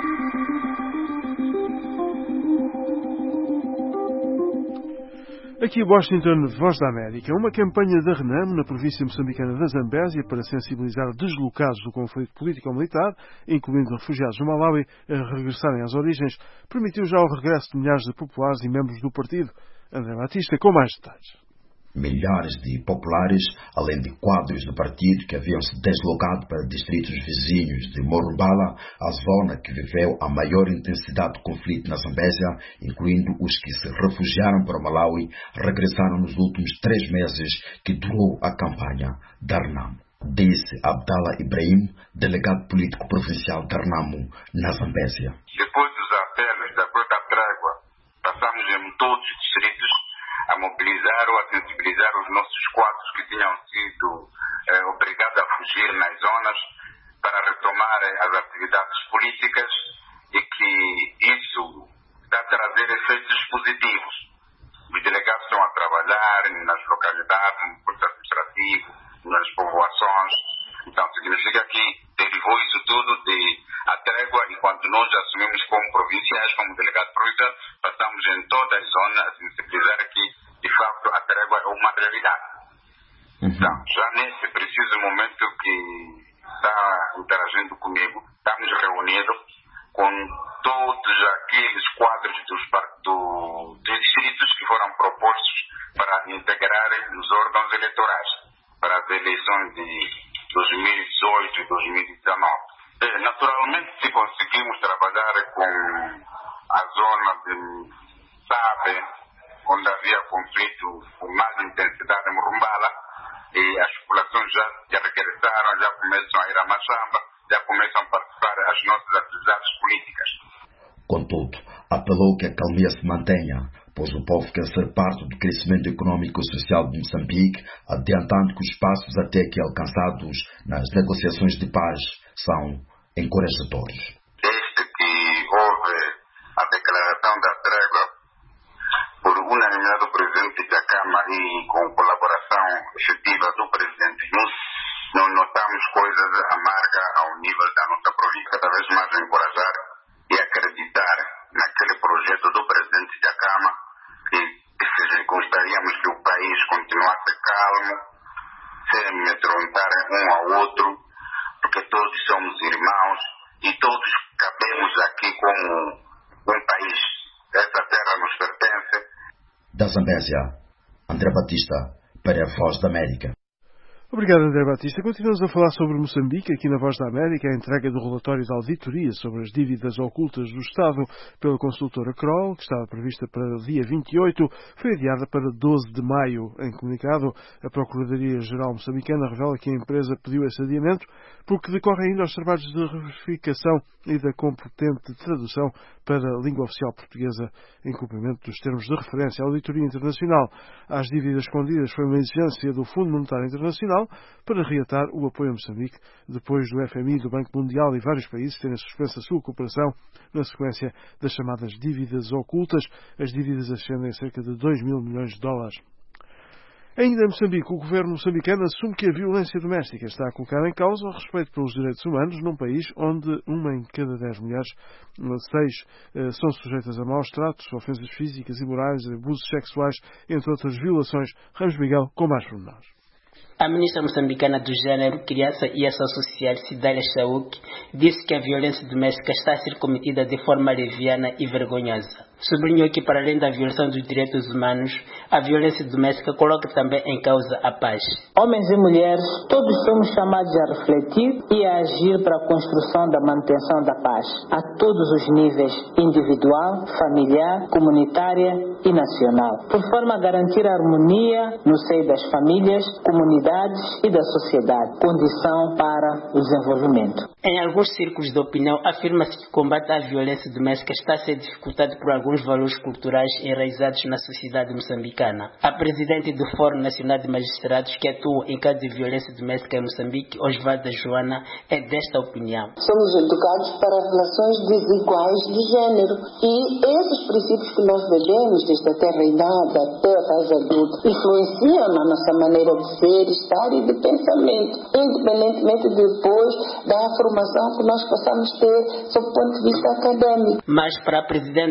Aqui Washington, Voz da América. Uma campanha da RENAMO na província moçambicana da Zambésia para sensibilizar deslocados do conflito político-militar, incluindo refugiados no Malawi, a regressarem às origens, permitiu já o regresso de milhares de populares e membros do partido. André Batista com mais detalhes. Milhares de populares, além de quadros do partido que haviam se deslocado para distritos vizinhos de Morumbala, a zona que viveu a maior intensidade de conflito na Zambésia, incluindo os que se refugiaram para o Malawi, regressaram nos últimos três meses que durou a campanha da RENAMO. Disse Abdallah Ibrahim, delegado político provincial da RENAMO na Zambésia. Depois dos apelos da Acordo da Trégua, passamos em todos os distritos a mobilizar ou a sensibilizar os nossos quadros que tinham sido eh, obrigados a fugir nas zonas para retomar eh, as atividades políticas e que isso está a trazer efeitos positivos. Os delegados estão a trabalhar nas localidades, no posto administrativo, nas povoações. Então significa que derivou isso tudo de a trégua, enquanto nós assumimos como provinciais, como delegados provinciais, passamos em toda a zona a sensibilizar que, de facto, a trégua é uma realidade. Uhum. Então, já nesse preciso momento que está interagindo comigo, estamos reunidos com todos aqueles quadros dos, do, dos distritos que foram propostos para integrar os órgãos eleitorais para as eleições de dois mil e dezoito e dois mil e dezenove. Naturalmente, se conseguimos trabalhar com a zona de Sabe, onde havia conflito com mais intensidade em Morumbala, e as populações já, já regressaram, já começam a ir a Machamba, já começam a participar das nossas atividades políticas. Contudo, apelou que a calmia se mantenha, pois o povo quer ser parte do crescimento econômico e social de Moçambique, adiantando que os passos até aqui alcançados nas negociações de paz são encorajadores. Desde que houve a declaração da trégua por unanimidade do presidente da Câmara e com colaboração efetiva do presidente, nós não notamos coisas amargas ao nível da nossa província. Cada vez mais encorajar e acreditar naquele projeto do presidente da Câmara, que, que gostaríamos que o país continuasse calmo, sem amedrontar um ao outro, porque todos somos irmãos e todos cabemos aqui como um país. Essa terra nos pertence. Da Zambésia, André Batista, para a Voz da América. Obrigado, André Batista. Continuamos a falar sobre Moçambique. Aqui na Voz da América, a entrega do relatório de auditoria sobre as dívidas ocultas do Estado pela consultora Kroll, que estava prevista para o dia vinte e oito, foi adiada para doze de maio. Em comunicado, a Procuradoria-Geral moçambicana revela que a empresa pediu esse adiamento porque decorre ainda aos trabalhos de verificação e da competente tradução para a língua oficial portuguesa em cumprimento dos termos de referência à auditoria internacional. Às dívidas escondidas foi uma exigência do Fundo Monetário Internacional para reatar o apoio a Moçambique, depois do F M I, do Banco Mundial e vários países terem suspenso a sua cooperação na sequência das chamadas dívidas ocultas. As dívidas ascendem a cerca de dois mil milhões de dólares. Ainda em Moçambique, o governo moçambicano assume que a violência doméstica está a colocar em causa o respeito pelos direitos humanos num país onde uma em cada dez mulheres, seis, são sujeitas a maus tratos, ofensas físicas e morais, abusos sexuais, entre outras violações. Ramos Miguel, com mais pormenores. A ministra moçambicana do Gênero, Criança e Ação Social, Cidália Chauk, disse que a violência doméstica está a ser cometida de forma leviana e vergonhosa. Sublinhou que, para além da violação dos direitos humanos, a violência doméstica coloca também em causa a paz. Homens e mulheres, todos somos chamados a refletir e a agir para a construção da manutenção da paz, a todos os níveis, individual, familiar, comunitária e nacional, por forma a garantir a harmonia no seio das famílias, comunidades e da sociedade, condição para o desenvolvimento. Em alguns círculos de opinião, afirma-se que o combate à violência doméstica está a ser dificultado por alguns valores culturais enraizados na sociedade moçambicana. A presidente do Fórum Nacional de Magistrados, que atua em caso de violência doméstica em Moçambique, Osvalda Joana, é desta opinião. Somos educados para relações desiguais de género e esses princípios que nós bebemos desde a terra idade até a fase adulta influenciam na nossa maneira de ser, estar e de pensamento, independentemente depois da formação que nós possamos ter sob o ponto de vista acadêmico. Mas para a presidente da Comissão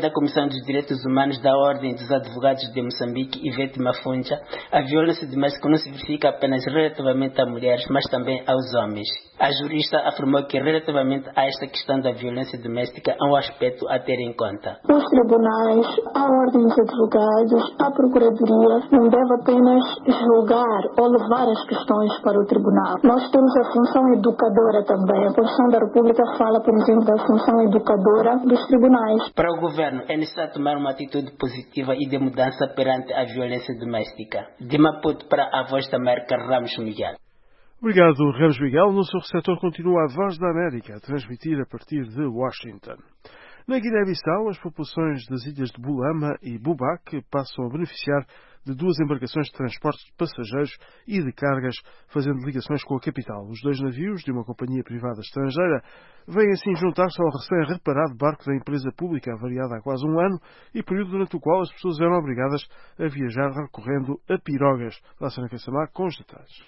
Comissão dos Direitos Humanos da Ordem dos Advogados de Moçambique, Ivete Mafunja, a violência doméstica não se verifica apenas relativamente a mulheres, mas também aos homens. A jurista afirmou que relativamente a esta questão da violência doméstica há um aspecto a ter em conta. Os tribunais, a Ordem dos Advogados, a Procuradoria não deve apenas julgar ou levar as questões para o tribunal. Nós temos a função educadora também. A Constituição da República fala, por exemplo, da função educadora dos tribunais. Para o governo, é necessário tomar uma atitude positiva e de mudança perante a violência doméstica. De Maputo para a Voz da América, Ramos Miguel. Obrigado, Ramos Miguel. No seu receptor continua a Voz da América, a transmitir a partir de Washington. Na Guiné-Bissau, as populações das ilhas de Bulama e Bubaque passam a beneficiar de duas embarcações de transporte de passageiros e de cargas, fazendo ligações com a capital. Os dois navios, de uma companhia privada estrangeira, vêm assim juntar-se ao recém-reparado barco da empresa pública, avariado há quase um ano, e período durante o qual as pessoas eram obrigadas a viajar recorrendo a pirogas. Lá-se Kassamá com os detalhes.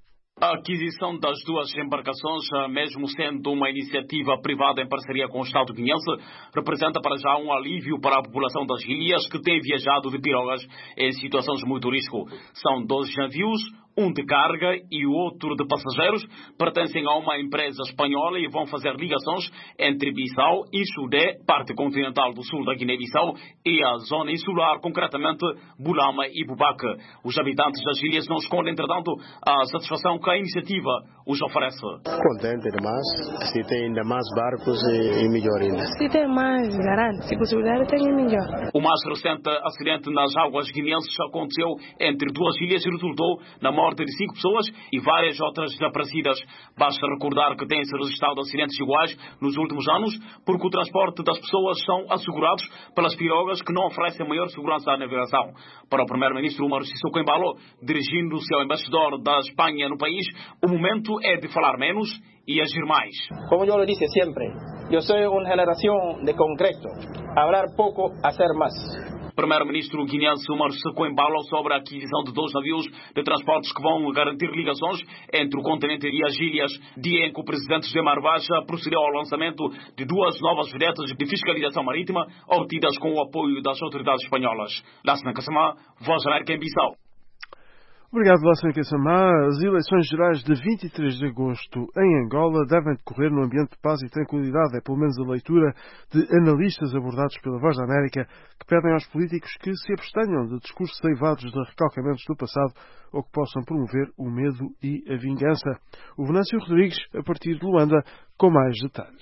A aquisição das duas embarcações, mesmo sendo uma iniciativa privada em parceria com o Estado guineense, representa para já um alívio para a população das ilhas que tem viajado de pirogas em situações muito risco. São dois navios, um de carga e o outro de passageiros, pertencem a uma empresa espanhola e vão fazer ligações entre Bissau e Sudé, parte continental do sul da Guiné-Bissau, e a zona insular, concretamente Bulama e Bubaque. Os habitantes das ilhas não escondem, entretanto, a satisfação que a iniciativa os oferece. Contente demais, se tem ainda mais barcos e, e melhor ainda. Se tem mais, garante, se possibilidade tem melhor. O mais recente acidente nas águas guineenses aconteceu entre duas ilhas e resultou na morte de cinco pessoas e várias outras desaparecidas. Basta recordar que têm-se registrado acidentes iguais nos últimos anos, porque o transporte das pessoas são assegurados pelas pirogas que não oferecem maior segurança à navegação. Para o primeiro-ministro Umaru Sissoko Embalo, dirigindo-se ao embaixador da Espanha no país, o momento é de falar menos e agir mais. Como eu lhe disse sempre, eu sou uma geração de concreto. Hablar pouco, hacer mais. Primeiro-ministro guineense Umaru Sissoko Embalo sobre a aquisição de dois navios de transportes que vão garantir ligações entre o continente e as ilhas, dia em que o presidente José Marvaja procedeu ao lançamento de duas novas vedetas de fiscalização marítima obtidas com o apoio das autoridades espanholas. Lá-se Kassamá, Voz da América em Bissau. Obrigado, Lá-se Kassamá. As eleições gerais de vinte e três de agosto em Angola devem decorrer no ambiente de paz e tranquilidade. É pelo menos a leitura de analistas abordados pela Voz da América que pedem aos políticos que se abstenham de discursos eivados de recalcamentos do passado ou que possam promover o medo e a vingança. O Venâncio Rodrigues, a partir de Luanda, com mais detalhes.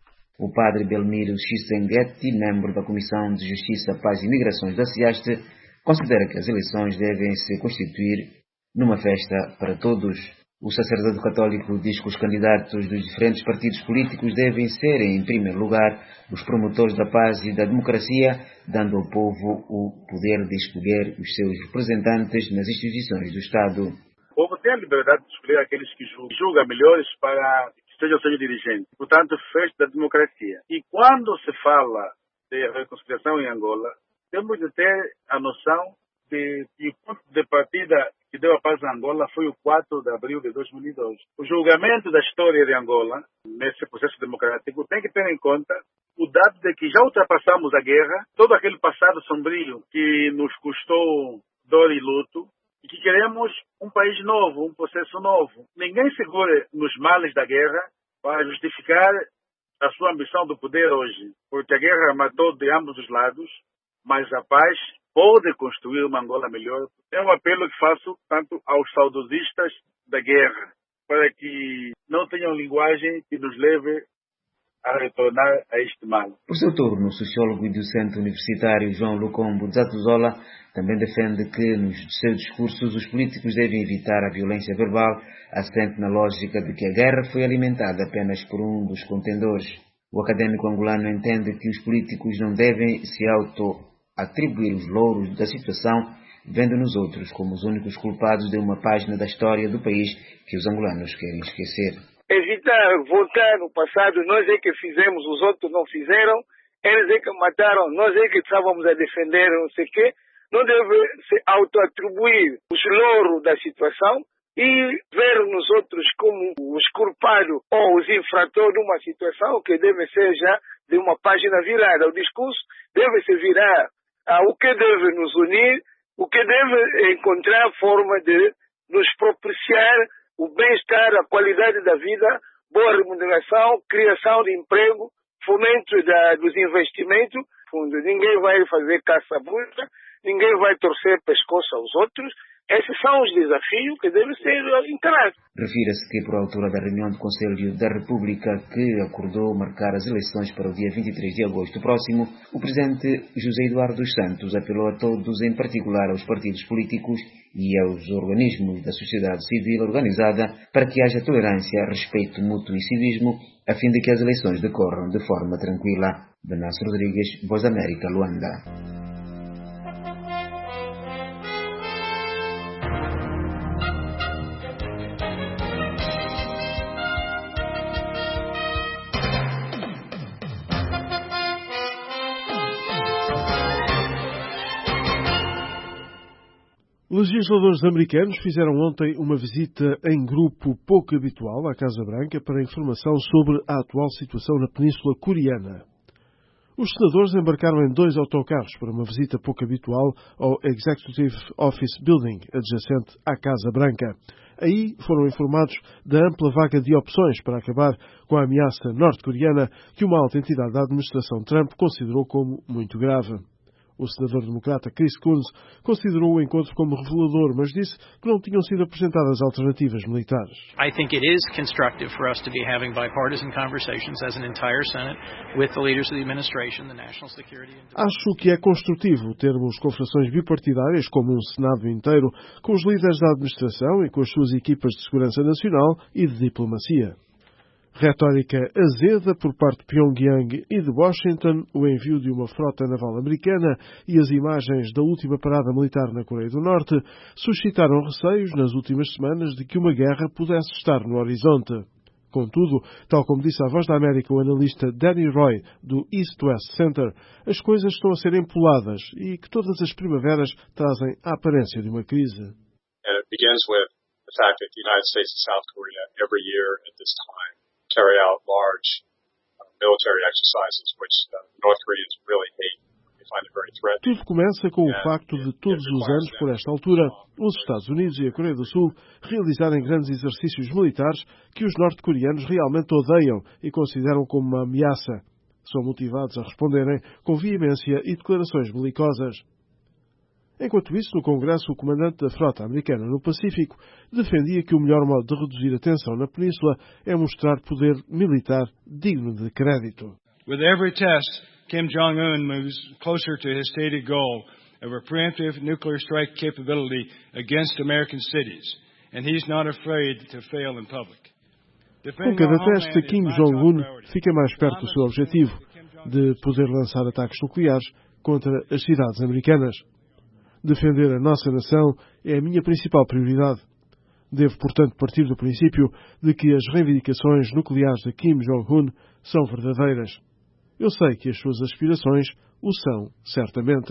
O padre Belmiro Xissenguetti, membro da Comissão de Justiça, Paz e Migrações da CIASTE, considera que as eleições devem se constituir numa festa para todos. O sacerdote católico diz que os candidatos dos diferentes partidos políticos devem ser, em primeiro lugar, os promotores da paz e da democracia, dando ao povo o poder de escolher os seus representantes nas instituições do Estado. O povo tem a liberdade de escolher aqueles que julga melhores para que sejam seus dirigentes. Portanto, festa da democracia. E quando se fala de reconciliação em Angola, temos de ter a noção de que o ponto de partida que deu a paz a Angola foi o quatro de abril de dois mil e dois. O julgamento da história de Angola, nesse processo democrático, tem que ter em conta o dado de que já ultrapassamos a guerra, todo aquele passado sombrio que nos custou dor e luto, e que queremos um país novo, um processo novo. Ninguém segura nos males da guerra para justificar a sua ambição do poder hoje, porque a guerra matou de ambos os lados, mas a paz pode construir uma Angola melhor. É um apelo que faço tanto aos saudosistas da guerra, para que não tenham linguagem que nos leve a retornar a este mal. Por seu turno, o sociólogo e docente universitário João Lucombo Dzatuzola também defende que, nos seus discursos, os políticos devem evitar a violência verbal, assente na lógica de que a guerra foi alimentada apenas por um dos contendores. O académico angolano entende que os políticos não devem se auto atribuir os louros da situação, vendo nos outros como os únicos culpados de uma página da história do país que os angolanos querem esquecer. Evitar voltar no passado, nós é que fizemos, os outros não fizeram, eles é que mataram, nós é que estávamos a defender, não sei o quê. Não deve se auto-atribuir os louros da situação e ver nos outros como os culpados ou os infratores de uma situação que deve ser já de uma página virada. O discurso deve se virar ao que deve nos unir, o que deve encontrar forma de nos propiciar o bem-estar, a qualidade da vida, boa remuneração, criação de emprego, fomento da, dos investimentos. Fundo. Ninguém vai fazer caça bruta, ninguém vai torcer pescoço aos outros. Esses são os desafios que devem ser encarados. Refira-se que, por altura da reunião do Conselho da República, que acordou marcar as eleições para o dia vinte e três de agosto próximo, o presidente José Eduardo dos Santos apelou a todos, em particular aos partidos políticos e aos organismos da sociedade civil organizada, para que haja tolerância, respeito mútuo e civismo, a fim de que as eleições decorram de forma tranquila. Benas Rodrigues, Voz da América, Luanda. Legisladores americanos fizeram ontem uma visita em grupo pouco habitual à Casa Branca para informação sobre a atual situação na Península Coreana. Os senadores embarcaram em dois autocarros para uma visita pouco habitual ao Executive Office Building, adjacente à Casa Branca. Aí foram informados da ampla vaga de opções para acabar com a ameaça norte-coreana que uma alta entidade da administração Trump considerou como muito grave. O senador democrata Chris Coons considerou o encontro como revelador, mas disse que não tinham sido apresentadas alternativas militares. I think it is constructive for us to be having bipartisan conversations as an entire Senate with the leaders of the administration, the national security. Acho que é construtivo termos conversações bipartidárias como um Senado inteiro com os líderes da administração e com as suas equipas de segurança nacional e de diplomacia. Retórica azeda por parte de Pyongyang e de Washington, o envio de uma frota naval americana e as imagens da última parada militar na Coreia do Norte suscitaram receios nas últimas semanas de que uma guerra pudesse estar no horizonte. Contudo, tal como disse à Voz da América o analista Danny Roy, do East West Center, as coisas estão a ser empoladas e que todas as primaveras trazem a aparência de uma crise. And it begins with the fact that the United States and South Korea every year at this time carry out large uh, military exercises, which uh, North Koreans really hate. They find it very threatening. Tudo começa com o facto de todos os anos, por esta altura, os Estados Unidos e a Coreia do Sul realizarem grandes exercícios militares que os norte-coreanos realmente odeiam e consideram como uma ameaça. São motivados a responderem com veemência e declarações belicosas. Enquanto isso, no Congresso, o comandante da frota americana no Pacífico defendia que o melhor modo de reduzir a tensão na Península é mostrar poder militar digno de crédito. With every test, Kim Jong-un moves closer to his stated goal of a preemptive nuclear strike capability against American cities, and he's not afraid to fail in public. Com cada teste, Kim Jong-un fica mais perto do seu objetivo de poder lançar ataques nucleares contra as cidades americanas. Defender a nossa nação é a minha principal prioridade. Devo, portanto, partir do princípio de que as reivindicações nucleares de Kim Jong-un são verdadeiras. Eu sei que as suas aspirações o são, certamente.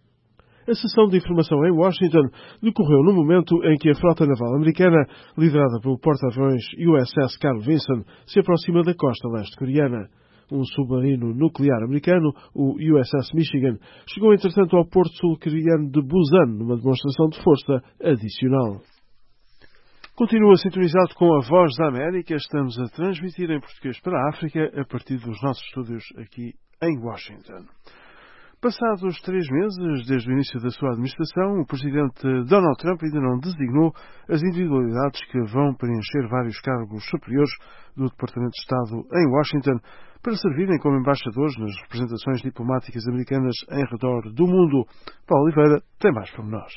A sessão de informação em Washington decorreu no momento em que a frota naval americana, liderada pelo porta-aviões U S S Carl Vinson, se aproxima da costa leste coreana. Um submarino nuclear americano, o U S S Michigan, chegou entretanto ao porto sul-coreano de Busan numa demonstração de força adicional. Continua sintonizado com a Voz da América. Estamos a transmitir em português para a África a partir dos nossos estúdios aqui em Washington. Passados três meses desde o início da sua administração, o presidente Donald Trump ainda não designou as individualidades que vão preencher vários cargos superiores do Departamento de Estado em Washington para servirem como embaixadores nas representações diplomáticas americanas em redor do mundo. Paulo Oliveira tem mais pormenores.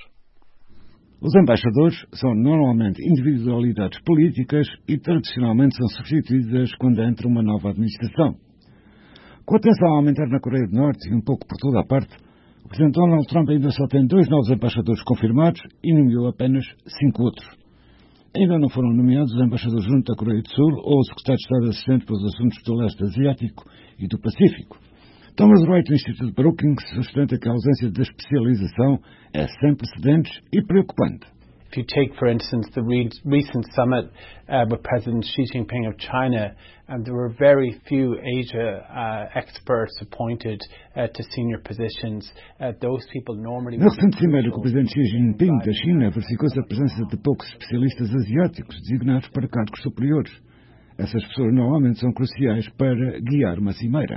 Os embaixadores são normalmente individualidades políticas e tradicionalmente são substituídas quando entra uma nova administração. Com a tensão a aumentar na Coreia do Norte e um pouco por toda a parte, o presidente Donald Trump ainda só tem dois novos embaixadores confirmados e nomeou apenas cinco outros. Ainda não foram nomeados os embaixadores junto da Coreia do Sul ou o secretário de Estado assistente para os assuntos do leste asiático e do Pacífico. Thomas Wright, do Instituto Brookings, sustenta que a ausência de especialização é sem precedentes e preocupante. If you take, for instance, the re recent summit uh, with President Xi Jinping of China, and there were very few Asia uh, experts appointed uh, to senior positions. Uh, those people normally... Na recente cimeira com o presidente Xi Jinping da China, verificou-se a presença de poucos especialistas asiáticos designados para cargos superiores. Essas pessoas normalmente são cruciais para guiar uma cimeira.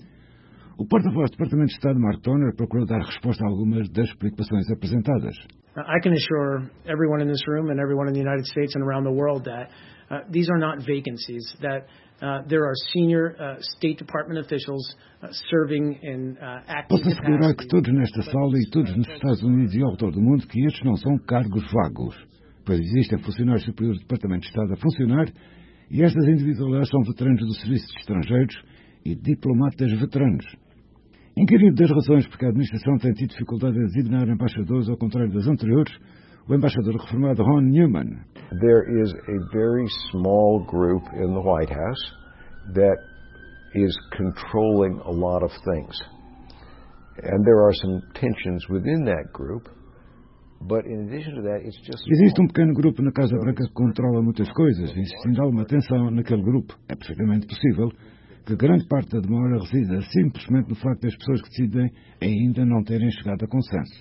O porta-voz do Departamento de Estado, Mark Toner, procurou dar resposta a algumas das preocupações apresentadas. I can assure everyone in this room and everyone in the United States and around the world that uh, these are not vacancies, that uh, there are senior uh, State Department officials uh, serving in uh, active Posso assegurar que todos nesta sala e todos nos Estados Unidos e ao redor do mundo que estes não são cargos vagos, pois existem funcionários superiores do Departamento de Estado a funcionar e estas individualidades são veteranos do Serviço de Estrangeiros e diplomatas veteranos. Inquirido das razões porque a administração tem tido dificuldade em designar embaixadores ao contrário das anteriores, o embaixador reformado Ron Newman. There is a very small group in the White House that is controlling a lot of things. And there are some tensions within that group, but in addition to that, it's just... Existe um pequeno grupo na Casa Branca que controla muitas coisas, e existindo alguma tensão naquele grupo, é perfeitamente possível que grande parte da demora resida simplesmente no facto das pessoas que decidem ainda não terem chegado a consenso.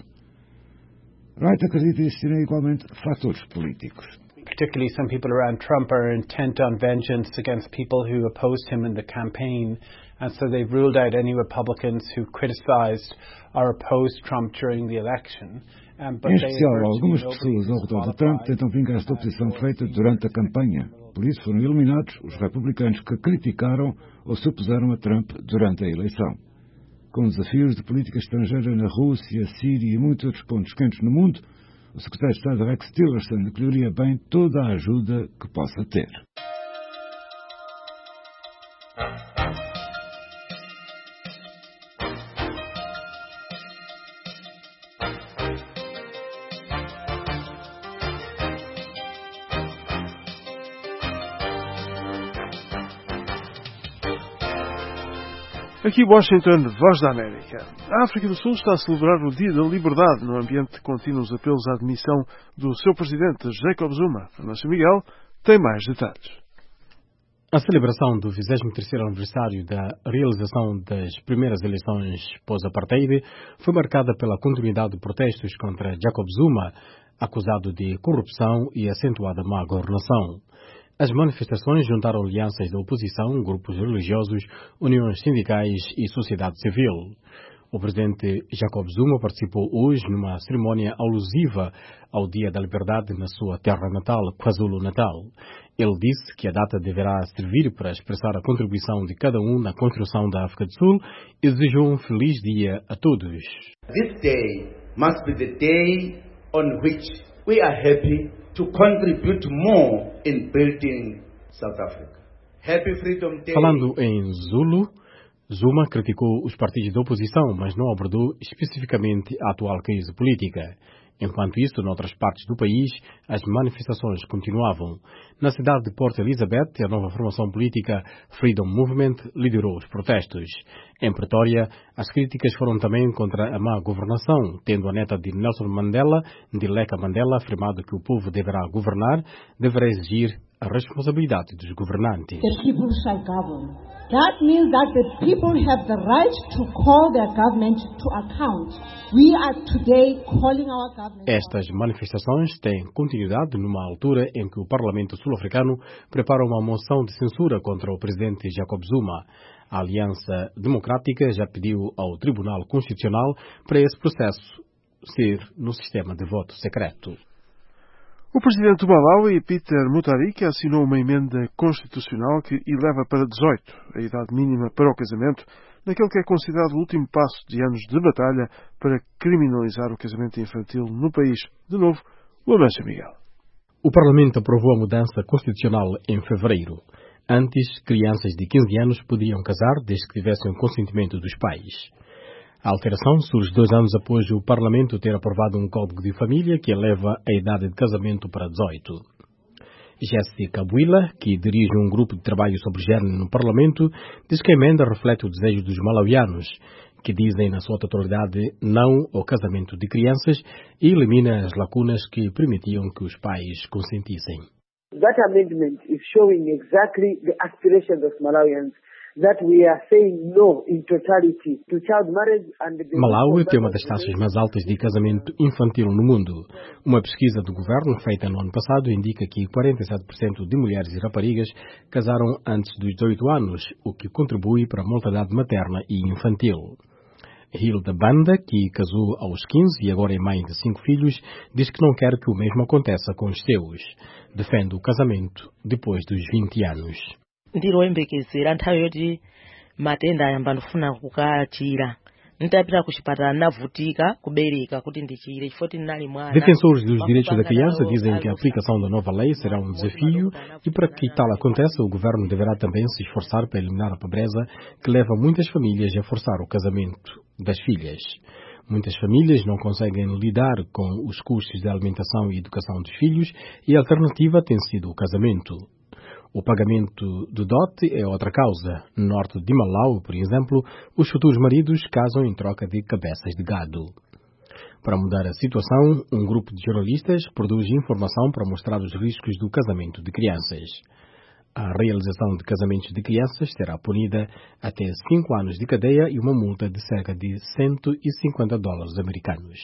Wright acredita existirem igualmente fatores políticos. Particularly some people around Trump are intent on vengeance against people who opposed him in the campaign, and so they've ruled out any Republicans who criticized or opposed Trump during the election. Um, em especial, algumas pessoas ao redor de Trump tentam vingar-se da oposição feita durante a campanha. Por isso foram eliminados os republicanos que criticaram ou se opuseram a Trump durante a eleição. Com desafios de política estrangeira na Rússia, Síria e muitos outros pontos quentes no mundo, o secretário de Estado Rex Tillerson incluiria bem toda a ajuda que possa ter. Aqui Washington, Voz da América. A África do Sul está a celebrar o Dia da Liberdade no ambiente de contínuos apelos à admissão do seu presidente, Jacob Zuma. Fernando Miguel tem mais detalhes. A celebração do vigésimo terceiro aniversário da realização das primeiras eleições pós-apartheid foi marcada pela continuidade de protestos contra Jacob Zuma, acusado de corrupção e acentuada má governação. As manifestações juntaram alianças da oposição, grupos religiosos, uniões sindicais e sociedade civil. O presidente Jacob Zuma participou hoje numa cerimônia alusiva ao Dia da Liberdade na sua terra natal, KwaZulu-Natal. Ele disse que a data deverá servir para expressar a contribuição de cada um na construção da África do Sul e desejou um feliz dia a todos. This day must be the day on which we are happy to contribute more in building South Africa. Happy Freedom Day. Falando em Zulu, Zuma criticou os partidos da oposição, mas não abordou especificamente a atual crise política. Enquanto isso, noutras partes do país, as manifestações continuavam. Na cidade de Port Elizabeth, a nova formação política Freedom Movement liderou os protestos. Em Pretória, as críticas foram também contra a má governação, tendo a neta de Nelson Mandela, Ndileka Mandela, afirmado que o povo deverá governar, deverá exigir a responsabilidade dos governantes. The people shall govern. That means that the people have the right to call their government to account. We are today calling our government. Estas manifestações têm continuidade numa altura em que o Parlamento sul-africano prepara uma moção de censura contra o presidente Jacob Zuma. A Aliança Democrática já pediu ao Tribunal Constitucional para esse processo ser no sistema de voto secreto. O presidente do Malawi, Peter Mutharika, assinou uma emenda constitucional que eleva para dezoito a idade mínima para o casamento, naquele que é considerado o último passo de anos de batalha para criminalizar o casamento infantil no país. De novo, o Amancha Miguel. O Parlamento aprovou a mudança constitucional em fevereiro. Antes, crianças de quinze anos podiam casar desde que tivessem o consentimento dos pais. A alteração surge dois anos após o Parlamento ter aprovado um código de família que eleva a idade de casamento para dezoito. Jessica Bwila, que dirige um grupo de trabalho sobre género no Parlamento, diz que a emenda reflete o desejo dos malawianos, que dizem na sua totalidade não ao casamento de crianças e elimina as lacunas que permitiam que os pais consentissem. That amendment is showing exactly the aspirations of Malawians. That we are saying no in totality to child marriage and the... Malawi tem uma das taxas mais altas de casamento infantil no mundo. Uma pesquisa do governo feita no ano passado indica que quarenta e sete por cento de mulheres e raparigas casaram antes dos dezoito anos, o que contribui para a mortalidade materna e infantil. Hilda Banda, que casou aos quinze e agora é mãe de cinco filhos, diz que não quer que o mesmo aconteça com os seus. Defende o casamento depois dos vinte anos. Ndiroyembekezera nthawi yoti matenda ayamba ndifuna kukachira ntapita kuchipatala navutika kubereka kuti ndichire chifoti ndinali mwana. Defensores dos direitos da criança dizem que a aplicação da nova lei será um desafio e para que tal aconteça o governo deverá também se esforçar para eliminar a pobreza que leva muitas famílias a forçar o casamento das filhas. Muitas famílias não conseguem lidar com os custos de alimentação e educação dos filhos e a alternativa tem sido o casamento. O pagamento do dote é outra causa. No norte de Malawi, por exemplo, os futuros maridos casam em troca de cabeças de gado. Para mudar a situação, um grupo de jornalistas produz informação para mostrar os riscos do casamento de crianças. A realização de casamentos de crianças será punida até cinco anos de cadeia e uma multa de cerca de cento e cinquenta dólares americanos.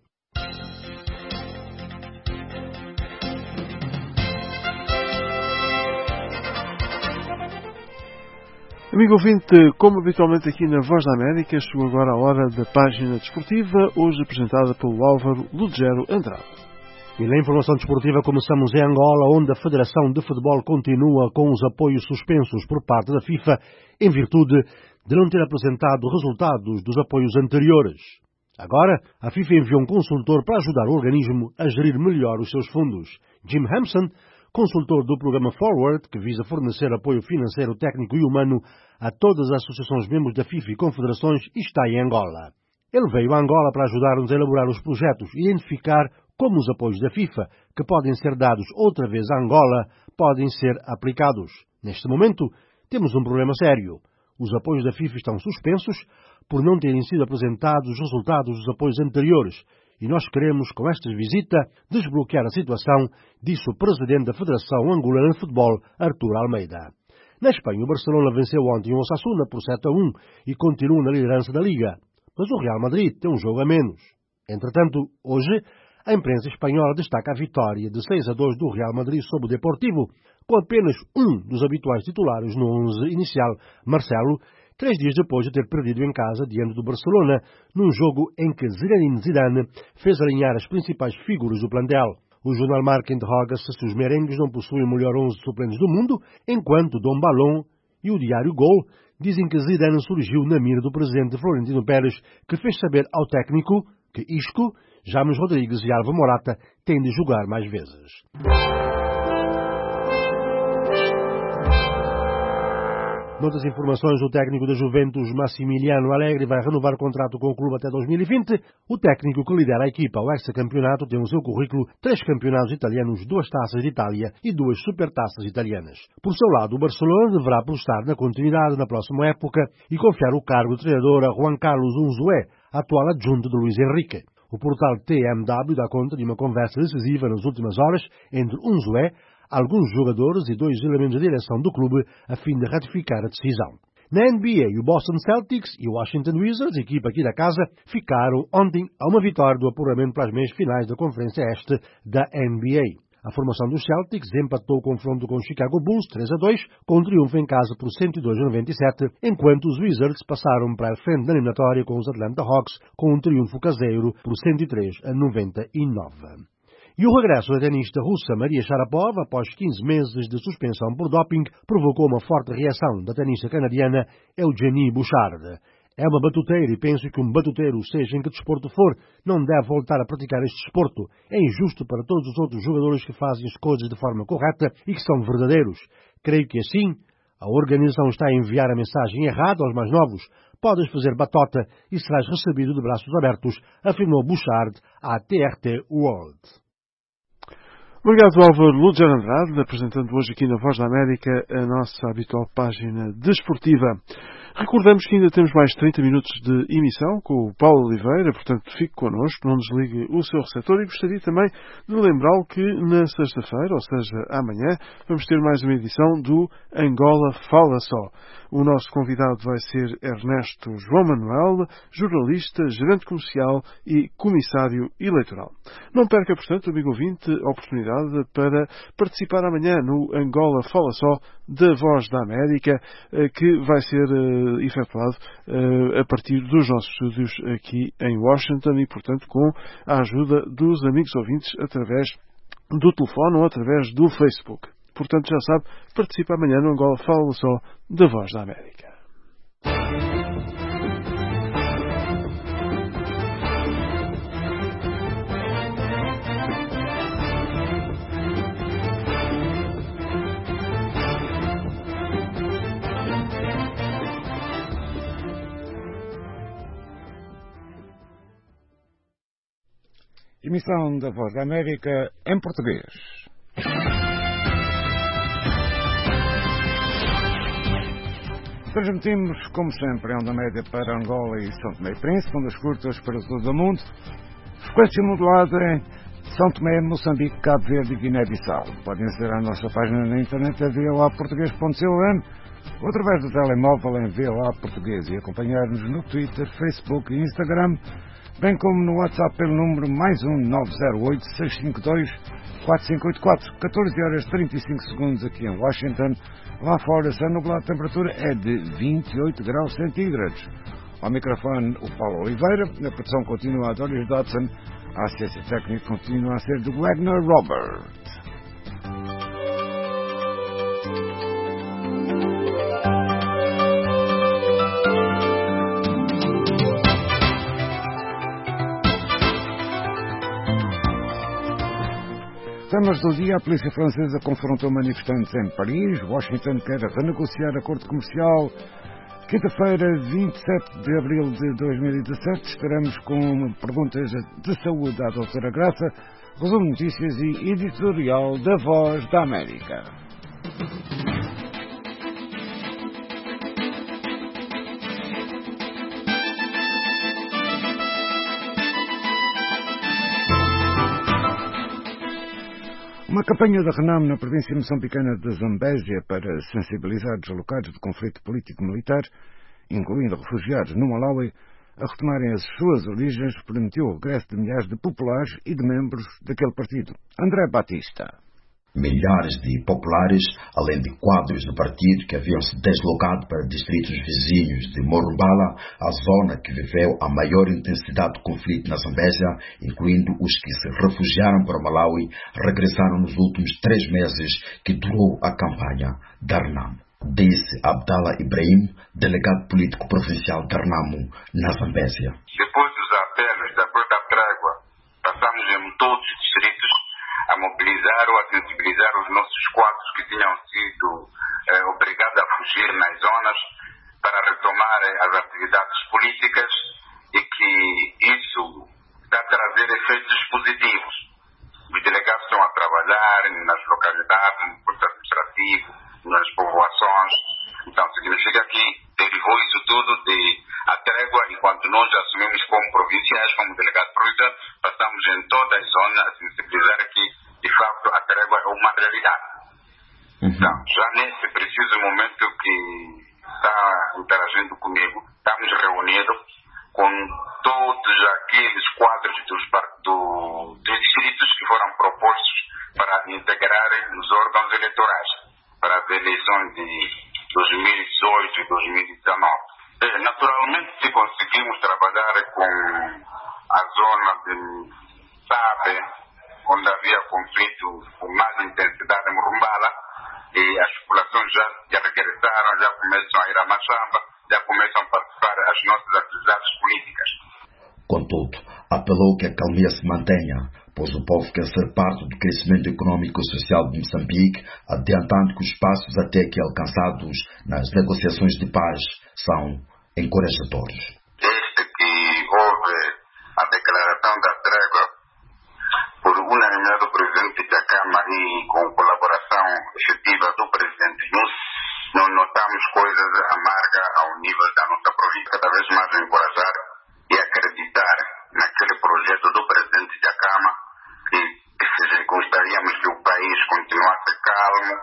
Amigo ouvinte, como habitualmente aqui na Voz da América, chegou agora a hora da página desportiva, hoje apresentada pelo Álvaro Lugero Andrade. E na informação desportiva começamos em Angola, onde a Federação de Futebol continua com os apoios suspensos por parte da FIFA, em virtude de não ter apresentado resultados dos apoios anteriores. Agora, a FIFA enviou um consultor para ajudar o organismo a gerir melhor os seus fundos. Jim Hampson, consultor do programa Forward, que visa fornecer apoio financeiro, técnico e humano a todas as associações membros da FIFA e confederações, está em Angola. Ele veio a Angola para ajudar-nos a elaborar os projetos e identificar como os apoios da FIFA, que podem ser dados outra vez a Angola, podem ser aplicados. Neste momento, temos um problema sério. Os apoios da FIFA estão suspensos por não terem sido apresentados os resultados dos apoios anteriores. E nós queremos, com esta visita, desbloquear a situação, disse o presidente da Federação Angolana de Futebol, Artur Almeida. Na Espanha, o Barcelona venceu ontem o Osasuna por sete a um e continua na liderança da Liga. Mas o Real Madrid tem um jogo a menos. Entretanto, hoje, a imprensa espanhola destaca a vitória de seis a dois do Real Madrid sobre o Deportivo, com apenas um dos habituais titulares no onze inicial, Marcelo, três dias depois de ter perdido em casa diante do Barcelona, num jogo em que Zinedine Zidane fez alinhar as principais figuras do plantel. O jornal Marca interroga-se se os merengues não possuem o melhor onze suplentes do mundo, enquanto Dom Balón e o diário Gol dizem que Zidane surgiu na mira do presidente Florentino Pérez, que fez saber ao técnico que Isco, James Rodrigues e Alvaro Morata têm de jogar mais vezes. Noutras informações, o técnico da Juventus, Massimiliano Allegri, vai renovar o contrato com o clube até dois mil e vinte. O técnico que lidera a equipa ao hexacampeonato tem no seu currículo três campeonatos italianos, duas taças de Itália e duas supertaças italianas. Por seu lado, o Barcelona deverá apostar na continuidade na próxima época e confiar o cargo de treinador a Juan Carlos Unzué, atual adjunto de Luís Henrique. O portal T M W dá conta de uma conversa decisiva nas últimas horas entre Unzué, alguns jogadores e dois elementos da direção do clube a fim de ratificar a decisão. Na N B A, o Boston Celtics e o Washington Wizards, equipa aqui da casa, ficaram ontem a uma vitória do apuramento para as meias finais da Conferência Este da N B A. A formação dos Celtics empatou o confronto com o Chicago Bulls três a dois, com um triunfo em casa por cento e dois a noventa e sete, enquanto os Wizards passaram para a frente da eliminatória com os Atlanta Hawks com um triunfo caseiro por cento e três a noventa e nove. E o regresso da tenista russa Maria Sharapova, após quinze meses de suspensão por doping, provocou uma forte reação da tenista canadiana Eugenie Bouchard. É uma batuteira e penso que um batuteiro, seja em que desporto for, não deve voltar a praticar este desporto. É injusto para todos os outros jogadores que fazem as coisas de forma correta e que são verdadeiros. Creio que assim, a organização está a enviar a mensagem errada aos mais novos. Podes fazer batota e serás recebido de braços abertos, afirmou Bouchard à T R T World. Obrigado, Álvaro Lugero Andrade, apresentando hoje aqui na Voz da América a nossa habitual página desportiva. Recordamos que ainda temos mais trinta minutos de emissão com o Paulo Oliveira, portanto fique connosco, não desligue o seu receptor, e gostaria também de lembrá-lo que na sexta-feira, ou seja, amanhã, vamos ter mais uma edição do Angola Fala Só. O nosso convidado vai ser Ernesto João Manuel, jornalista, gerente comercial e comissário eleitoral. Não perca, portanto, amigo ouvinte, a oportunidade para participar amanhã no Angola Fala Só da Voz da América, que vai ser uh, efetuado uh, a partir dos nossos estúdios aqui em Washington e, portanto, com a ajuda dos amigos ouvintes através do telefone ou através do Facebook. Portanto, já sabe, participa amanhã no Angola Fala Só da Voz da América. Emissão da Voz da América em português. Transmitimos, como sempre, em onda média para Angola e São Tomé e Príncipe, ondas curtas para todo o mundo, frequência modulada em São Tomé, Moçambique, Cabo Verde e Guiné-Bissau. Podem acessar a nossa página na internet a v o a português ponto com ou através do telemóvel em v o a português e acompanhar-nos no Twitter, Facebook e Instagram, bem como no WhatsApp pelo número mais um nove zero oito, seis cinco dois, quatro cinco oito quatro. catorze horas e trinta e cinco segundos aqui em Washington. Lá fora, se a nublada, a temperatura é de vinte e oito graus centígrados. Ao microfone, o Paulo Oliveira. A produção continua a Doris Dodson. A assistência técnica continua a ser do Wagner Robert. Temas do dia: a polícia francesa confrontou manifestantes em Paris. Washington quer renegociar acordo comercial. Quinta-feira, vinte e sete de abril de dois mil e dezassete, estaremos com perguntas de saúde à doutora Graça, resumo de notícias e editorial da Voz da América. Uma campanha da Renam na província moçambicana de Zambésia para sensibilizar deslocados de conflito político-militar, incluindo refugiados no Malawi, a retomarem as suas origens, permitiu o regresso de milhares de populares e de membros daquele partido. André Batista. Milhares de populares, além de quadros do partido que haviam se deslocado para distritos vizinhos de Morumbala, a zona que viveu a maior intensidade de conflito na Zambésia, incluindo os que se refugiaram para o Malawi, regressaram nos últimos três meses que durou a campanha da Renam, disse Abdallah Ibrahim, delegado político provincial da Renamo na Zambésia. Depois dos apelos da própria trégua, passamos em todos os distritos a mobilizar ou a sensibilizar os nossos quadros que tinham sido eh, obrigados a fugir nas zonas para retomar eh, as atividades políticas, e que isso está a trazer efeitos positivos. Os delegados estão a trabalhar nas localidades, no posto administrativo, nas povoações. Então significa que derivou isso tudo de a trégua, enquanto nós assumimos como provinciais, como delegados provinciais, passamos em todas as zonas a sensibilizar que, de facto, a trégua é uma realidade. Uhum. Então, já nesse preciso momento que está interagindo comigo, estamos reunidos com todos aqueles quadros dos, do, dos distritos que foram propostos para integrarem nos órgãos eleitorais para as eleições de dois mil e dezoito e dois mil e dezenove. Naturalmente, se conseguimos trabalhar com a zona de Sabe, onde havia conflito com mais intensidade em Morumbala, e as populações já, já regressaram, já começam a ir a Machamba, já começam a participar das nossas atividades políticas. Contudo, apelou que a calmia se mantenha, pois o povo quer ser parte do crescimento econômico e social de Moçambique, adiantando que os passos até aqui alcançados nas negociações de paz são encorajadores. Desde que houve a declaração da trégua por unanimidade do presidente da Câmara e com colaboração efetiva do presidente Nunes, não notamos colocamos coisas amargas ao nível da nossa província. Cada vez mais encorajar e acreditar naquele projeto do presidente Dhlakama, que, que gostaríamos que o país continuasse calmo,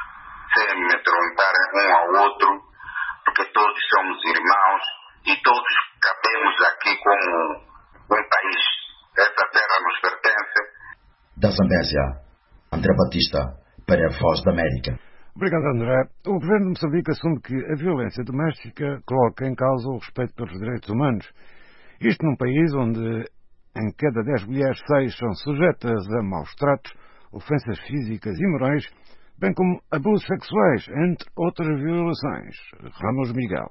sem amedrontar um ao outro, porque todos somos irmãos e todos cabemos aqui como um país. Essa terra nos pertence. Da Zambésia, André Batista, para a Voz da América. Obrigado, André. O governo de Moçambique assume que a violência doméstica coloca em causa o respeito pelos direitos humanos. Isto num país onde em cada dez mulheres, seis são sujeitas a maus tratos, ofensas físicas e morais, bem como abusos sexuais, entre outras violações. Ramos Miguel.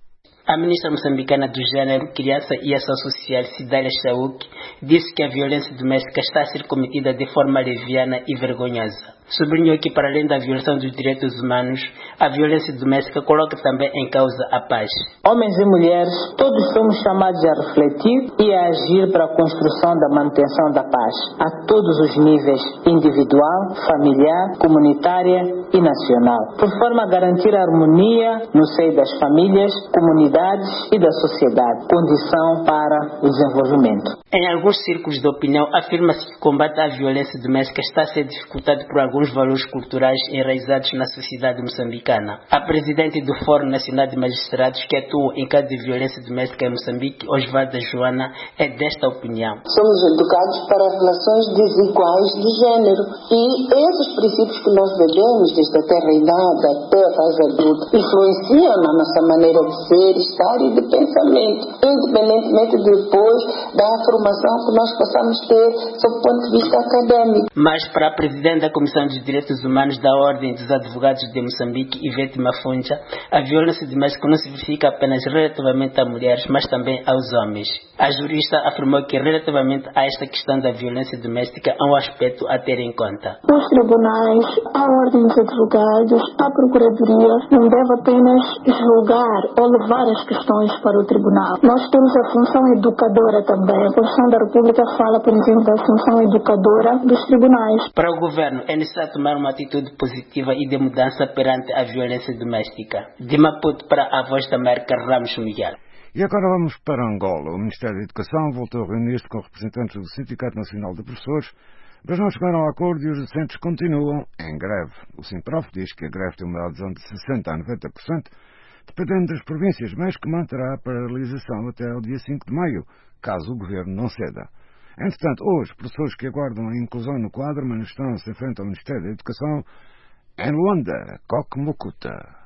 A ministra moçambicana do Gênero, Criança e Ação Social, Cidália Chauk, disse que a violência doméstica está a ser cometida de forma leviana e vergonhosa. Sublinhou que, para além da violação dos direitos humanos, a violência doméstica coloca também em causa a paz. Homens e mulheres, todos somos chamados a refletir e a agir para a construção da manutenção da paz, a todos os níveis, individual, familiar, comunitária e nacional, por forma a garantir a harmonia no seio das famílias, comunidades e da sociedade, condição para o desenvolvimento. Em alguns círculos de opinião, afirma-se que o combate à violência doméstica está a ser dificultado por alguns valores culturais enraizados na sociedade moçambicana. A presidente do Fórum Nacional de Magistrados, que atua em caso de violência doméstica em Moçambique, Osvalda Joana, é desta opinião. Somos educados para relações desiguais de género e esses princípios que nós bebemos desde a terra idade até a fase adulta influenciam na nossa maneira de ser, estar e de pensamento, independentemente depois da formação que nós possamos ter sob o ponto de vista acadêmico. Mas para a presidente da Comissão dos Direitos Humanos da Ordem dos Advogados de Moçambique, Ivete Mafunja, a violência doméstica não se verifica apenas relativamente a mulheres, mas também aos homens. A jurista afirmou que, relativamente a esta questão da violência doméstica, há um aspecto a ter em conta. Os tribunais, a Ordem dos Advogados, a Procuradoria não deve apenas julgar ou levar as questões para o tribunal. Nós temos a função educadora também. A Constituição da República fala, por exemplo, da função educadora dos tribunais. Para o governo, é necessário tomar uma atitude positiva e de mudança perante a violência doméstica. De Maputo para a Voz da América, Ramos Miguel. E agora vamos para Angola. O Ministério da Educação voltou a reunir-se com representantes do Sindicato Nacional de Professores, mas não chegaram a acordo e os docentes continuam em greve. O Simprof diz que a greve tem uma adesão de sessenta a noventa por cento, dependendo das províncias, mas que manterá a paralisação até ao dia cinco de maio, caso o governo não ceda. Entretanto, hoje, professores que aguardam a inclusão no quadro manifestam-se em frente ao Ministério da Educação em Luanda, Coque Mocuta.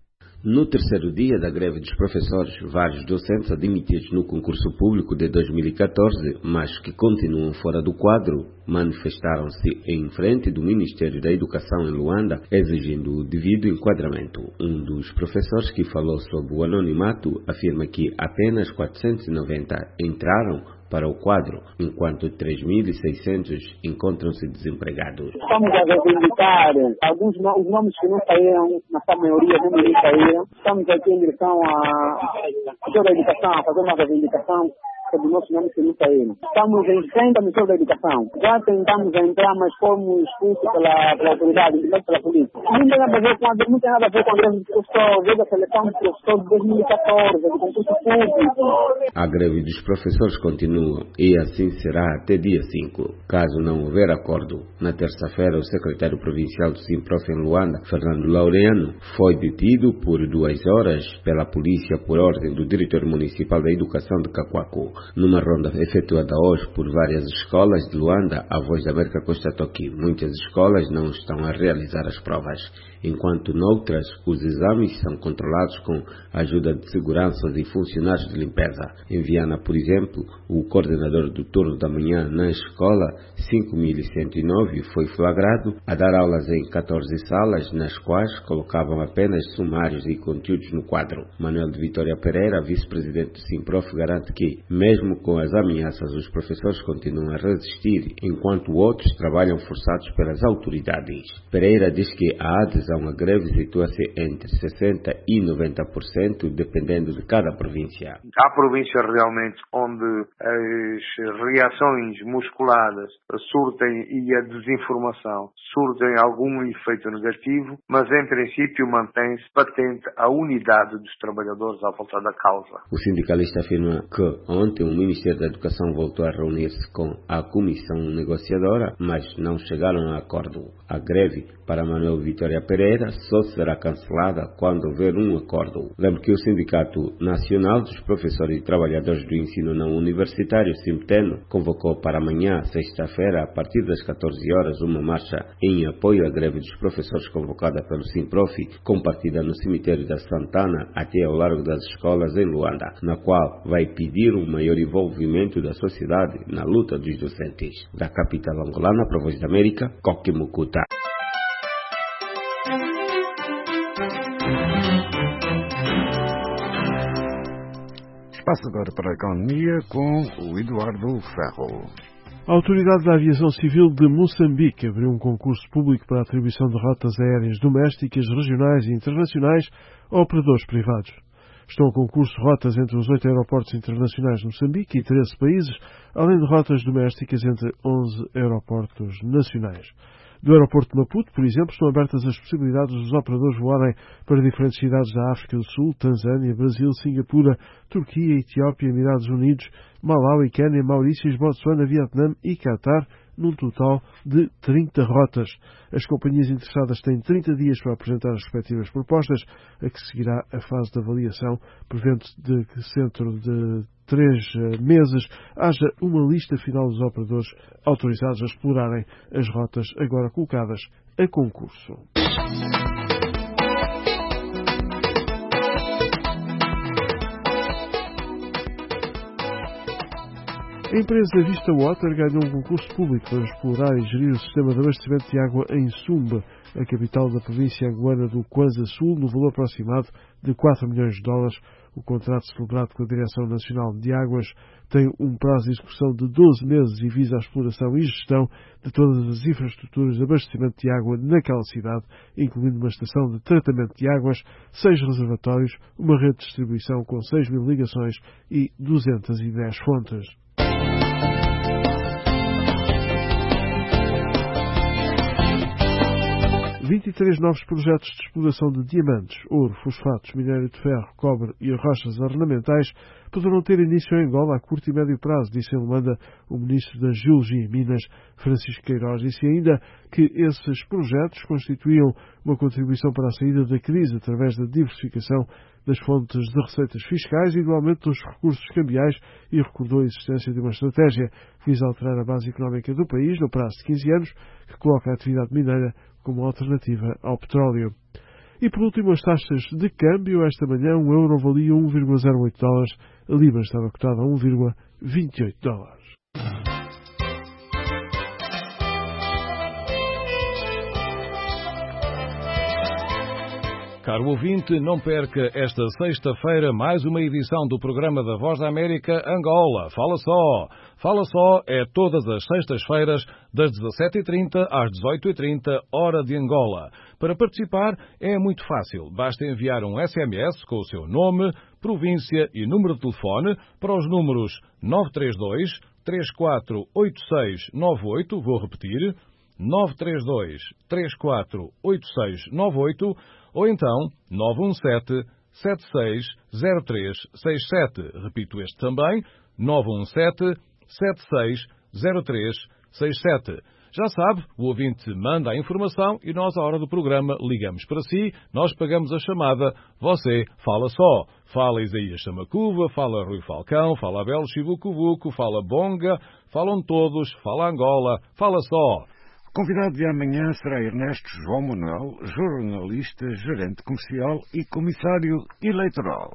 No terceiro dia da greve dos professores, vários docentes admitidos no concurso público de dois mil e catorze, mas que continuam fora do quadro, manifestaram-se em frente do Ministério da Educação em Luanda, exigindo o devido enquadramento. Um dos professores que falou sobre o anonimato afirma que apenas quatrocentos e noventa entraram para o quadro, enquanto três mil e seiscentos encontram-se desempregados. Estamos a reivindicar alguns os nomes que não saíram, na sua maioria não saíram. Estamos aqui em direção à Comissão da Educação, a fazer uma reivindicação sobre os nossos nomes que não saíram. Estamos em frente à Comissão da Educação. Já tentamos entrar, mas fomos expulsos pela, pela autoridade, pela polícia. Não tem nada a ver com a, não tem nada a ver com a greve dos professores, a seleção dos professores de dois mil e catorze, do concurso público. A greve dos professores continua e assim será até dia cinco. Caso não houver acordo, na terça-feira o secretário provincial do Simprof em Luanda, Fernando Laureano, foi detido por duas horas pela polícia por ordem do diretor municipal da Educação de Cacoaco. Numa ronda efetuada hoje por várias escolas de Luanda, a Voz da América constatou que muitas escolas não estão a realizar as provas, enquanto noutras os exames são controlados com a ajuda de seguranças e funcionários de limpeza. Em Viana, por exemplo, o coordenador do turno da manhã na escola cinco mil cento e nove foi flagrado a dar aulas em catorze salas, nas quais colocavam apenas sumários e conteúdos no quadro. Manuel de Vitória Pereira, vice-presidente do Simprof, garante que, mesmo Mesmo com as ameaças, os professores continuam a resistir, enquanto outros trabalham forçados pelas autoridades. Pereira diz que a adesão à greve situa-se entre sessenta por cento e noventa por cento, dependendo de cada província. Há províncias realmente onde as reações musculadas surtem e a desinformação surtem algum efeito negativo, mas em princípio mantém-se patente a unidade dos trabalhadores à volta da causa. O sindicalista afirma que ontem o Ministério da Educação voltou a reunir-se com a comissão negociadora, mas não chegaram a acordo. A greve para Manuel Vitória Pereira só será cancelada quando houver um acordo. Lembro que o Sindicato Nacional dos Professores e Trabalhadores do Ensino Não Universitário, Simpteno, convocou para amanhã, sexta-feira, a partir das catorze horas, uma marcha em apoio à greve dos professores convocada pelo Simprof, com partida no cemitério da Santana até ao Largo das Escolas em Luanda, na qual vai pedir um maior envolvimento da sociedade na luta dos docentes. Da capital angolana, para a Voz da América, Coque Mucuta. Espaço agora para a economia com o Eduardo Ferro. A Autoridade da Aviação Civil de Moçambique abriu um concurso público para a atribuição de rotas aéreas domésticas, regionais e internacionais a operadores privados. Estão a concurso rotas entre os oito aeroportos internacionais de Moçambique e treze países, além de rotas domésticas entre onze aeroportos nacionais. Do aeroporto de Maputo, por exemplo, estão abertas as possibilidades dos operadores voarem para diferentes cidades da África do Sul, Tanzânia, Brasil, Singapura, Turquia, Etiópia, Emirados Unidos, Malawi, Quênia, Maurícios, Botsuana, Vietnã e Catar, num total de trinta rotas. As companhias interessadas têm trinta dias para apresentar as respectivas propostas, a que seguirá a fase de avaliação, prevendo de que dentro de três meses haja uma lista final dos operadores autorizados a explorarem as rotas agora colocadas a concurso. A empresa Vista Water ganhou um concurso público para explorar e gerir o sistema de abastecimento de água em Sumba, a capital da província angolana do Kwanza Sul, no valor aproximado de quatro milhões de dólares. O contrato celebrado com a Direção Nacional de Águas tem um prazo de execução de doze meses e visa a exploração e gestão de todas as infraestruturas de abastecimento de água naquela cidade, incluindo uma estação de tratamento de águas, seis reservatórios, uma rede de distribuição com seis mil ligações e duzentas e dez fontes. vinte e três novos projetos de exploração de diamantes, ouro, fosfatos, minério de ferro, cobre e rochas ornamentais poderão ter início em Angola a curto e médio prazo, disse em Luanda o Ministro da Geologia e Minas, Francisco Queiroz. Disse ainda que esses projetos constituíam uma contribuição para a saída da crise através da diversificação das fontes de receitas fiscais e do aumento dos recursos cambiais, e recordou a existência de uma estratégia que visa alterar a base económica do país no prazo de quinze anos, que coloca a atividade mineira como alternativa ao petróleo. E por último, as taxas de câmbio. Esta manhã um euro valia um vírgula zero oito dólares, a libra estava cotada a um vírgula vinte e oito dólares. Caro ouvinte, não perca esta sexta-feira mais uma edição do programa da Voz da América Angola. Fala só! Fala só é todas as sextas-feiras, das dezassete e trinta às dezoito e trinta, hora de Angola. Para participar é muito fácil. Basta enviar um S M S com o seu nome, província e número de telefone para os números nove três dois, três quatro oito seis nove oito, vou repetir, nove três dois, três quatro oito seis nove oito, ou então nove um sete, sete seis zero três seis sete. Repito este também, nove um sete, sete seis zero três seis sete. Já sabe, o ouvinte manda a informação e nós, à hora do programa, ligamos para si, nós pagamos a chamada, você fala só. Fala Isaías Chamacuva, fala Rui Falcão, fala Abel Chivucuvuco, fala Bonga, falam todos, fala Angola, fala só. O convidado de amanhã será Ernesto João Manuel, jornalista, gerente comercial e comissário eleitoral.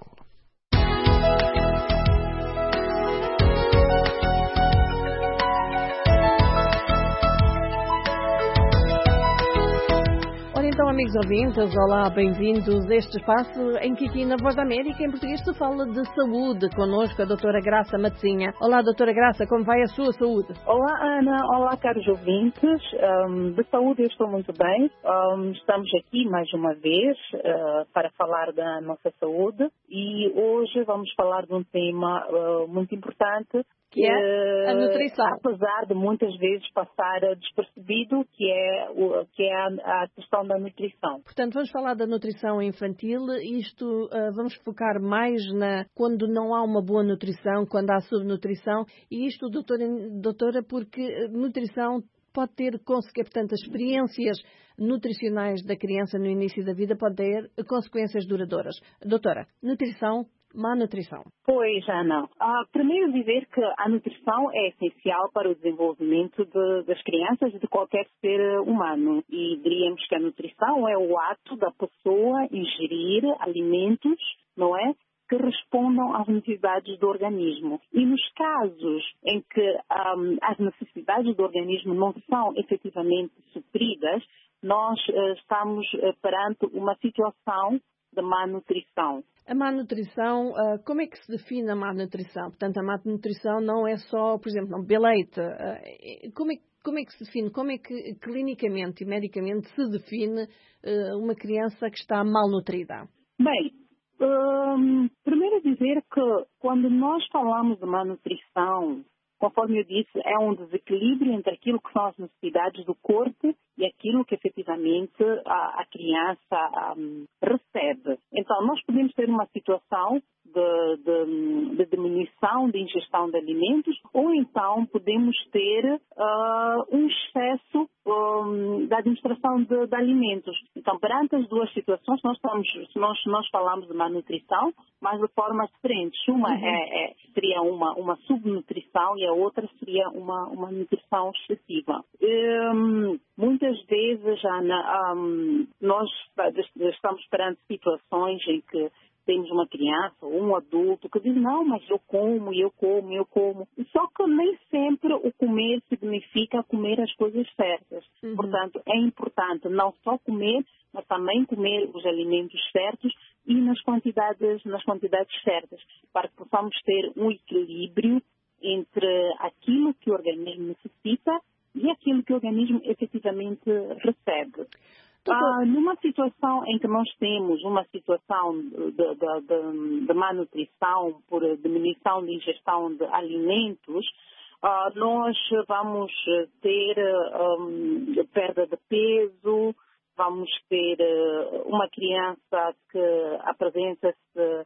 Então, amigos ouvintes, olá, bem-vindos a este espaço em que aqui na Voz da América, em português, se fala de saúde. Connosco a doutora Graça Matezinha. Olá, doutora Graça, como vai a sua saúde? Olá, Ana. Olá, caros ouvintes. Um, de saúde eu estou muito bem. Um, estamos aqui mais uma vez uh, para falar da nossa saúde e hoje vamos falar de um tema uh, muito importante, que é a nutrição. Apesar de muitas vezes passar despercebido, que é, o, que é a, a questão da nutrição. Portanto, vamos falar da nutrição infantil. Isto uh, vamos focar mais na quando não há uma boa nutrição, quando há subnutrição. E isto, doutora, doutora porque nutrição pode ter, portanto, as experiências nutricionais da criança no início da vida pode ter consequências duradouras. Doutora, nutrição, má nutrição. Pois, Ana. Uh, primeiro dizer que a nutrição é essencial para o desenvolvimento de, das crianças e de qualquer ser humano. E diríamos que a nutrição é o ato da pessoa ingerir alimentos, não é? Que respondam às necessidades do organismo. E nos casos em que um, as necessidades do organismo não são efetivamente supridas, nós uh, estamos uh, perante uma situação de má nutrição. A má nutrição, uh, como é que se define a má nutrição? Portanto, a má nutrição não é só, por exemplo, não beber leite. Uh, como, é, como é que se define? Como é que clinicamente e medicamente se define uh, uma criança que está mal nutrida? Bem, um, primeiro dizer que quando nós falamos de má nutrição, conforme eu disse, é um desequilíbrio entre aquilo que são as necessidades do corpo e aquilo que efetivamente a, a criança um, recebe. Então, nós podemos ter uma situação de, de, de diminuição de ingestão de alimentos ou então podemos ter uh, um excesso um, da administração de, de alimentos. Então, perante as duas situações, nós, estamos, nós, nós falamos de malnutrição, mas de formas diferentes. Uma uhum. é, é, seria uma, uma subnutrição e a outra seria uma, uma nutrição excessiva. Um, muitas vezes, Ana, um, nós estamos perante situações em que temos uma criança ou um adulto que diz, não, mas eu como, eu como, eu como. Só que nem sempre o comer significa comer as coisas certas. Uhum. Portanto, é importante não só comer, mas também comer os alimentos certos e nas quantidades, nas quantidades certas, para que possamos ter um equilíbrio entre aquilo que o organismo necessita e aquilo que o organismo efetivamente recebe. Ah, numa situação em que nós temos uma situação de, de, de, de má nutrição por diminuição de ingestão de alimentos, ah, nós vamos ter um, perda de peso, vamos ter uma criança que apresenta-se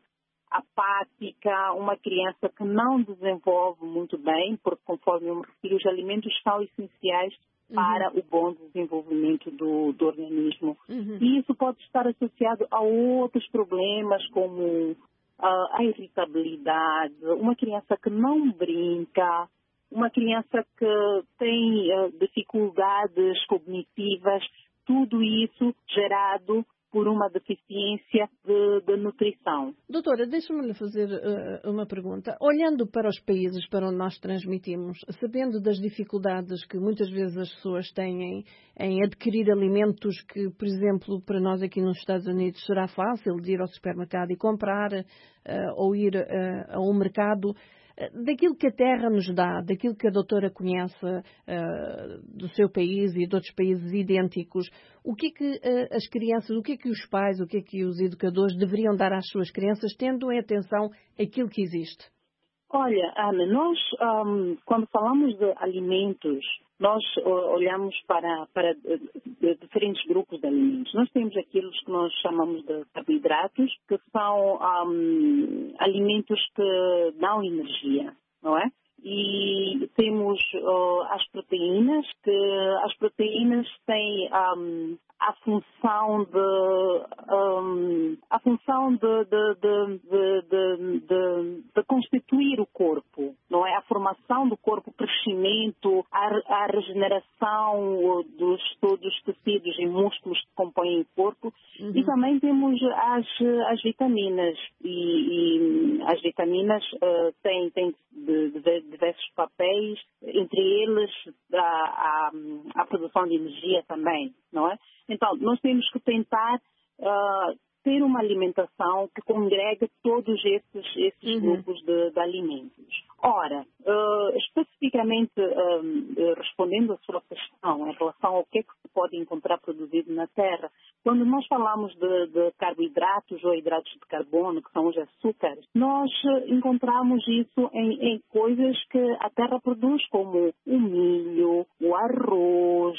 apática, uma criança que não desenvolve muito bem, porque conforme eu me refiro, os alimentos são essenciais para uhum. o bom desenvolvimento do, do organismo. Uhum. E isso pode estar associado a outros problemas, como uh, a irritabilidade, uma criança que não brinca, uma criança que tem uh, dificuldades cognitivas, tudo isso gerado por uma deficiência de, de nutrição. Doutora, deixa-me lhe fazer uh, uma pergunta. Olhando para os países para onde nós transmitimos, sabendo das dificuldades que muitas vezes as pessoas têm em adquirir alimentos que, por exemplo, para nós aqui nos Estados Unidos será fácil de ir ao supermercado e comprar uh, ou ir uh, a um mercado, daquilo que a terra nos dá, daquilo que a doutora conhece uh, do seu país e de outros países idênticos, o que é que uh, as crianças, o que é que os pais, o que é que os educadores deveriam dar às suas crianças, tendo em atenção aquilo que existe? Olha, Ana, nós, um, quando falamos de alimentos, nós olhamos para, para diferentes grupos de alimentos. Nós temos aqueles que nós chamamos de carboidratos, que são um, alimentos que dão energia, não é? E temos uh, as proteínas, que as proteínas têm um, a função de um, a função de, de, de, de, de, de, de constituir o corpo, não é? A formação do corpo, o crescimento, a, a regeneração dos todos os tecidos e músculos que compõem o corpo. Uhum. E também temos as, as vitaminas. E, e as vitaminas uh, têm, têm de, de, diversos papéis, entre eles a, a, a produção de energia também, não é? Então, nós temos que tentar uh, ter uma alimentação que congregue todos esses, esses uhum. grupos de, de alimentos. Ora, uh, especificamente uh, respondendo à sua questão em relação ao que é que se pode encontrar produzido na terra, quando nós falamos de, de carboidratos ou hidratos de carbono, que são os açúcares, nós encontramos isso em, em coisas que a terra produz, como o milho, o arroz,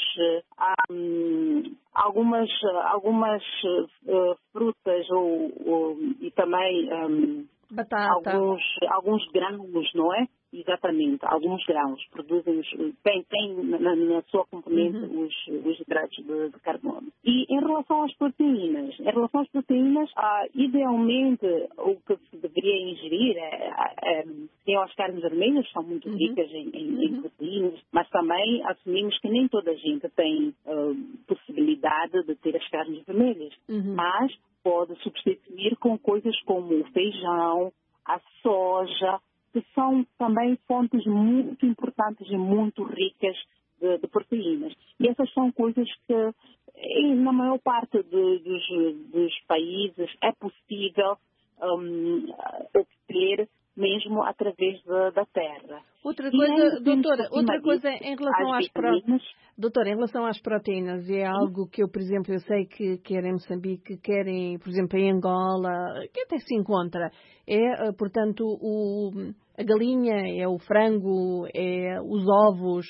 um, algumas, algumas uh, frutas ou, ou, e também um, Batata. Alguns, alguns grãos, não é? Exatamente, alguns grãos produzem, tem, tem na, na sua componente uhum. os, os hidratos de, de carbono. E em relação às proteínas, em relação às proteínas, ah, idealmente o que se deveria ingerir é, é, é as carnes vermelhas, são muito uhum. ricas em, em, uhum. em proteínas, mas também assumimos que nem toda a gente tem uh, possibilidade de ter as carnes vermelhas, uhum. mas pode substituir com coisas como o feijão, a soja, que são também fontes muito importantes e muito ricas de, de proteínas. E essas são coisas que, na maior parte de, dos, dos países, é possível um, obter mesmo através da, da terra. Outra coisa, doutora, outra coisa em relação às proteínas. Doutora, em relação às proteínas, é algo que eu, por exemplo, eu sei que quer em Moçambique, querem, por exemplo, em Angola, que até se encontra. É, portanto, o, a galinha, é o frango, é os ovos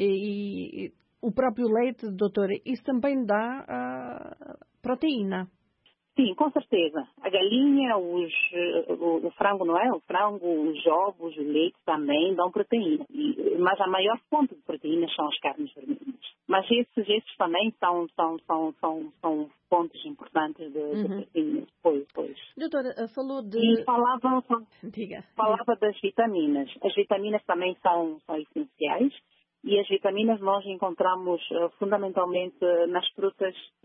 e, e o próprio leite, doutora, isso também dá a proteína. Sim, com certeza. A galinha, os, o, o frango, não é? O frango, os ovos, o leite também dão proteína. E, mas a maior fonte de proteínas são as carnes vermelhas. Mas esses, esses também são, são, são, são, são fontes importantes de, uhum. de proteínas. Pois, pois. Doutora, falou de... E falava, Diga. falava das vitaminas. As vitaminas também são, são essenciais. E as vitaminas nós encontramos uh, fundamentalmente nas frutas uh,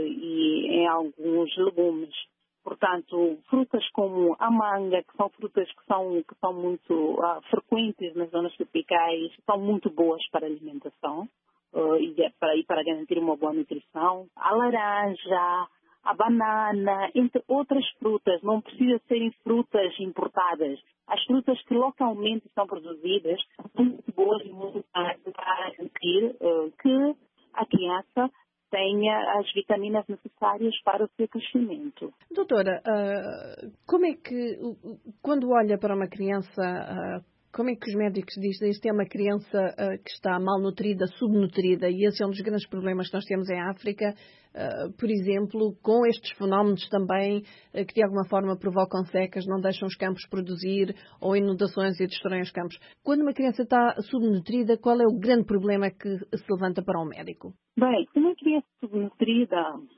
e em alguns legumes. Portanto, frutas como a manga, que são frutas que são, que são muito uh, frequentes nas zonas tropicais, são muito boas para a alimentação uh, e, para, e para garantir uma boa nutrição. A laranja, a banana, entre outras frutas, não precisa serem frutas importadas. As frutas que localmente são produzidas são muito boas e muito para garantir uh, que a criança tenha as vitaminas necessárias para o seu crescimento. Doutora, uh, como é que, uh, quando olha para uma criança, uh, como é que os médicos dizem isto é uma criança uh, que está malnutrida, subnutrida, e esse é um dos grandes problemas que nós temos em África, uh, por exemplo, com estes fenómenos também uh, que de alguma forma provocam secas, não deixam os campos produzir, ou inundações e destroem os campos. Quando uma criança está subnutrida, qual é o grande problema que se levanta para o médico? Bem, uma criança subnutrida,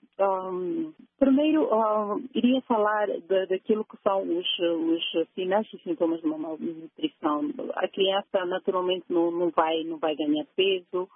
um, primeiro uh, iria falar de, daquilo que são os, os sinais e sintomas de uma malnutrição. A criança naturalmente não, não, vai, não vai ganhar peso,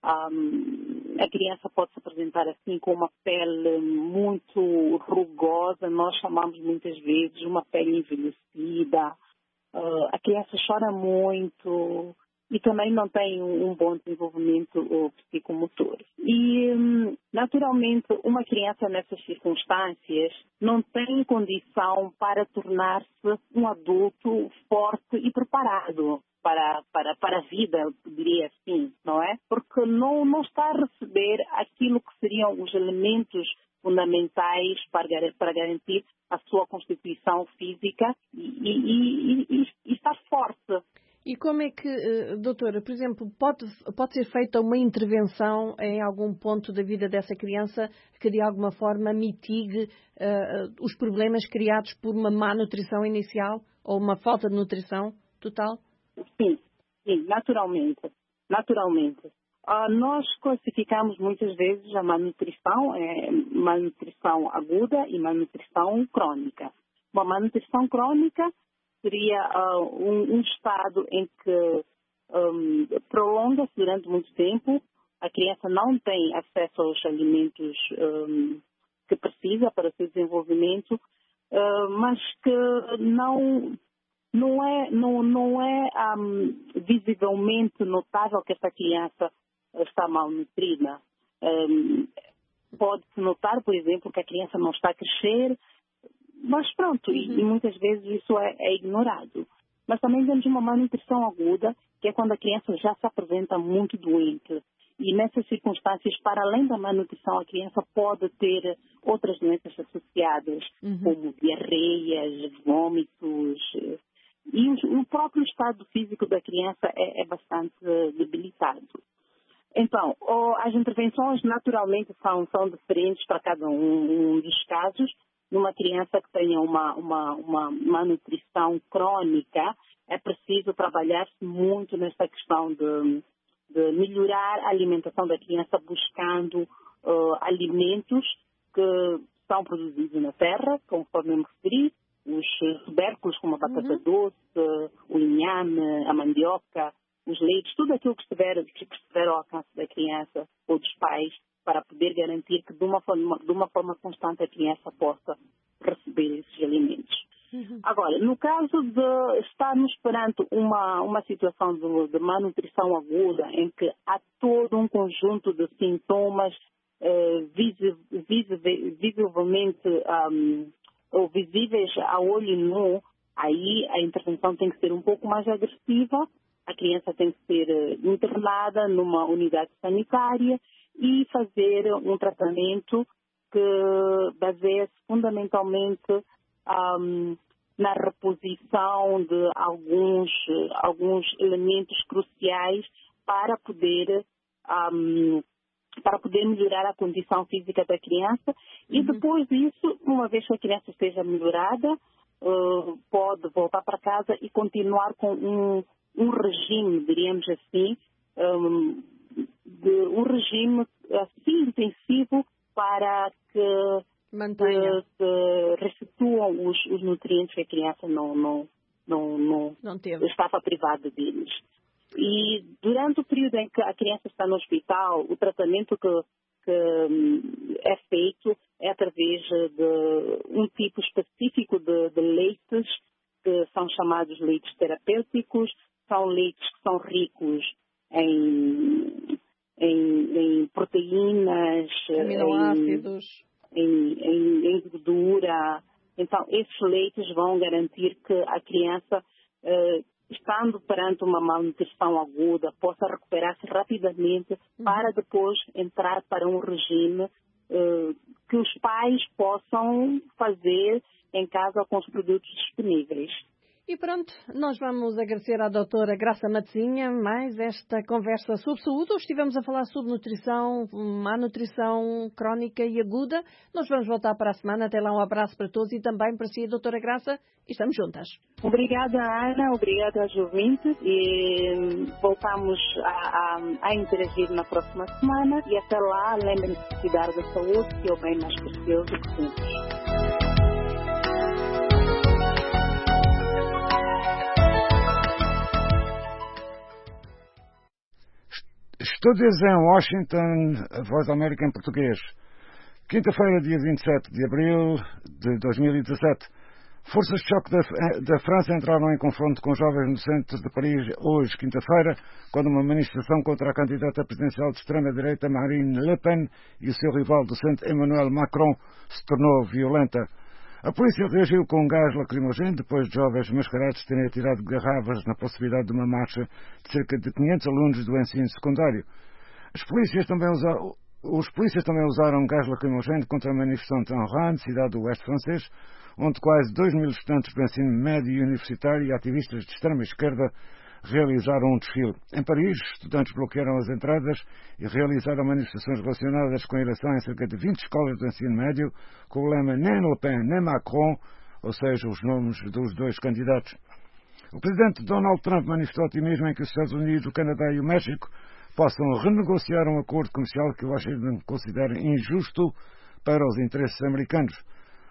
um, a criança pode se apresentar assim com uma pele muito rugosa, nós chamamos muitas vezes uma pele envelhecida, uh, a criança chora muito, e também não tem um bom desenvolvimento psicomotor. E, naturalmente, uma criança nessas circunstâncias não tem condição para tornar-se um adulto forte e preparado para, para, para a vida, eu diria assim, não é? Porque não, não está a receber aquilo que seriam os elementos fundamentais para, para garantir a sua constituição física e, e, e, e estar forte. E como é que, doutora, por exemplo, pode, pode ser feita uma intervenção em algum ponto da vida dessa criança que de alguma forma mitigue uh, os problemas criados por uma má nutrição inicial ou uma falta de nutrição total? Sim, sim, naturalmente. Naturalmente. Uh, nós classificamos muitas vezes a malnutrição, é, malnutrição aguda e malnutrição crônica. Uma malnutrição crônica seria uh, um, um estado em que um, prolonga-se durante muito tempo, a criança não tem acesso aos alimentos um, que precisa para o seu desenvolvimento, uh, mas que não, não é, não, não é um, visivelmente notável que essa criança está malnutrida. Um, Pode-se notar, por exemplo, que a criança não está a crescer, mas pronto, uhum. e, e muitas vezes isso é, é ignorado. Mas também temos uma malnutrição aguda, que é quando a criança já se apresenta muito doente. E nessas circunstâncias, para além da malnutrição, a criança pode ter outras doenças associadas, uhum. como diarreias, vômitos. E o, o próprio estado físico da criança é, é bastante debilitado. Então, as intervenções naturalmente são, são diferentes para cada um, um dos casos. Numa criança que tenha uma, uma, uma malnutrição crônica, é preciso trabalhar-se muito nesta questão de, de melhorar a alimentação da criança, buscando uh, alimentos que são produzidos na terra, conforme eu me referi, os tubérculos como a batata uhum. doce, o inhame, a mandioca, os leites, tudo aquilo que estiver, que estiver ao alcance da criança ou dos pais, para poder garantir que de uma forma, de uma forma constante a criança possa receber esses alimentos. Uhum. Agora, no caso de estarmos perante uma, uma situação de, de malnutrição aguda, em que há todo um conjunto de sintomas eh, visi, visi, visivelmente um, ou visíveis a olho nu, aí a intervenção tem que ser um pouco mais agressiva. A criança tem que ser internada numa unidade sanitária e fazer um tratamento que baseia-se fundamentalmente um, na reposição de alguns, alguns elementos cruciais para poder, um, para poder melhorar a condição física da criança. Uhum. E depois disso, uma vez que a criança esteja melhorada, uh, pode voltar para casa e continuar com um um regime, diríamos assim, um, de, um regime assim intensivo para que Mantenha. se restituam os, os nutrientes que a criança não, não, não, não, não teve. estava privada deles. E durante o período em que a criança está no hospital, o tratamento que, que um, é feito é através de um tipo específico de, de leites, que são chamados leites terapêuticos. São leites que são ricos em, em, em proteínas, aminoácidos, em, em, em gordura. Então, esses leites vão garantir que a criança, eh, estando perante uma malnutrição aguda, possa recuperar-se rapidamente uhum. para depois entrar para um regime eh, que os pais possam fazer em casa com os produtos disponíveis. E pronto, nós vamos agradecer à doutora Graça Matezinha mais esta conversa sobre saúde. Hoje estivemos a falar sobre nutrição, má nutrição crónica e aguda. Nós vamos voltar para a semana. Até lá, um abraço para todos e também para si, doutora Graça. E estamos juntas. Obrigada, Ana. Obrigada aos ouvintes. E voltamos a, a, a interagir na próxima semana. E até lá, lembrem-se de cuidar da saúde, que é o bem mais precioso que temos. Estúdios em Washington, a Voz da América em português. Quinta-feira, dia vinte e sete de abril de dois mil e dezassete. Forças de choque da, da França entraram em confronto com jovens no centro de Paris hoje, quinta-feira, quando uma manifestação contra a candidata presidencial de extrema-direita Marine Le Pen e o seu rival do centro Emmanuel Macron se tornou violenta. A polícia reagiu com gás lacrimogéneo depois de jovens mascarados terem atirado garrafas na possibilidade de uma marcha de cerca de quinhentos alunos do ensino secundário. As polícias também usaram, os polícias também usaram gás lacrimogéneo contra a manifestação de Rennes, cidade do oeste francês, onde quase dois mil estudantes do ensino médio e universitário e ativistas de extrema-esquerda realizaram um desfile. Em Paris, estudantes bloquearam as entradas e realizaram manifestações relacionadas com a eleição em cerca de vinte escolas do ensino médio, com o lema nem Le Pen nem Macron, ou seja, os nomes dos dois candidatos. O presidente Donald Trump manifestou otimismo em que os Estados Unidos, o Canadá e o México possam renegociar um acordo comercial que Washington considera injusto para os interesses americanos.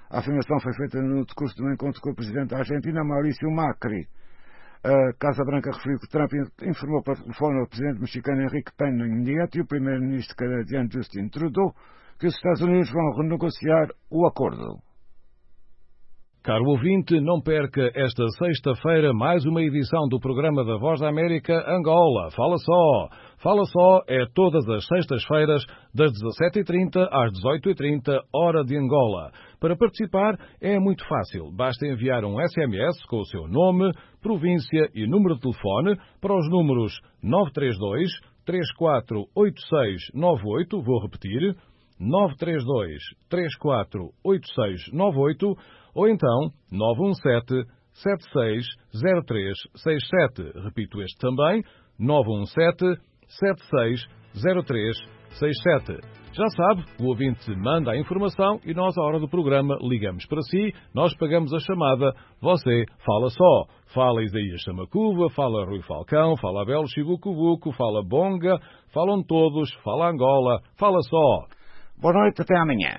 A afirmação foi feita no decurso do encontro com o presidente da Argentina, Maurício Macri. A Casa Branca referiu que Trump informou por telefone ao presidente mexicano Enrique Peña Nieto e o primeiro-ministro canadiano Justin Trudeau que os Estados Unidos vão renegociar o acordo. Caro ouvinte, não perca esta sexta-feira mais uma edição do programa da Voz da América Angola. Fala só! Fala só é todas as sextas-feiras das dezassete e trinta às dezoito e trinta, hora de Angola. Para participar é muito fácil. Basta enviar um S M S com o seu nome, província e número de telefone para os números nove três dois, três quatro oito seis nove oito, vou repetir, nove três dois, três quatro oito seis nove oito, ou então nove um sete, sete seis zero três seis sete. Repito este também, nove um sete, sete seis zero três seis sete. Já sabe, o ouvinte manda a informação e nós, à hora do programa, ligamos para si, nós pagamos a chamada, você fala só. Fala Isaías Samacuva, fala Rui Falcão, fala Abel Chibucubuco, fala Bonga, falam todos, fala Angola, fala só. Boa noite, até amanhã.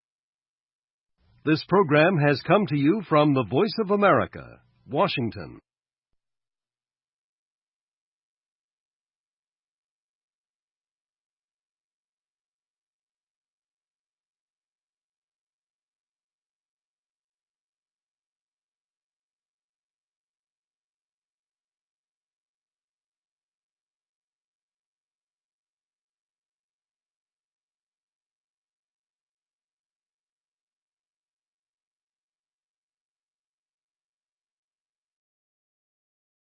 This program has come to you from the Voice of America, Washington.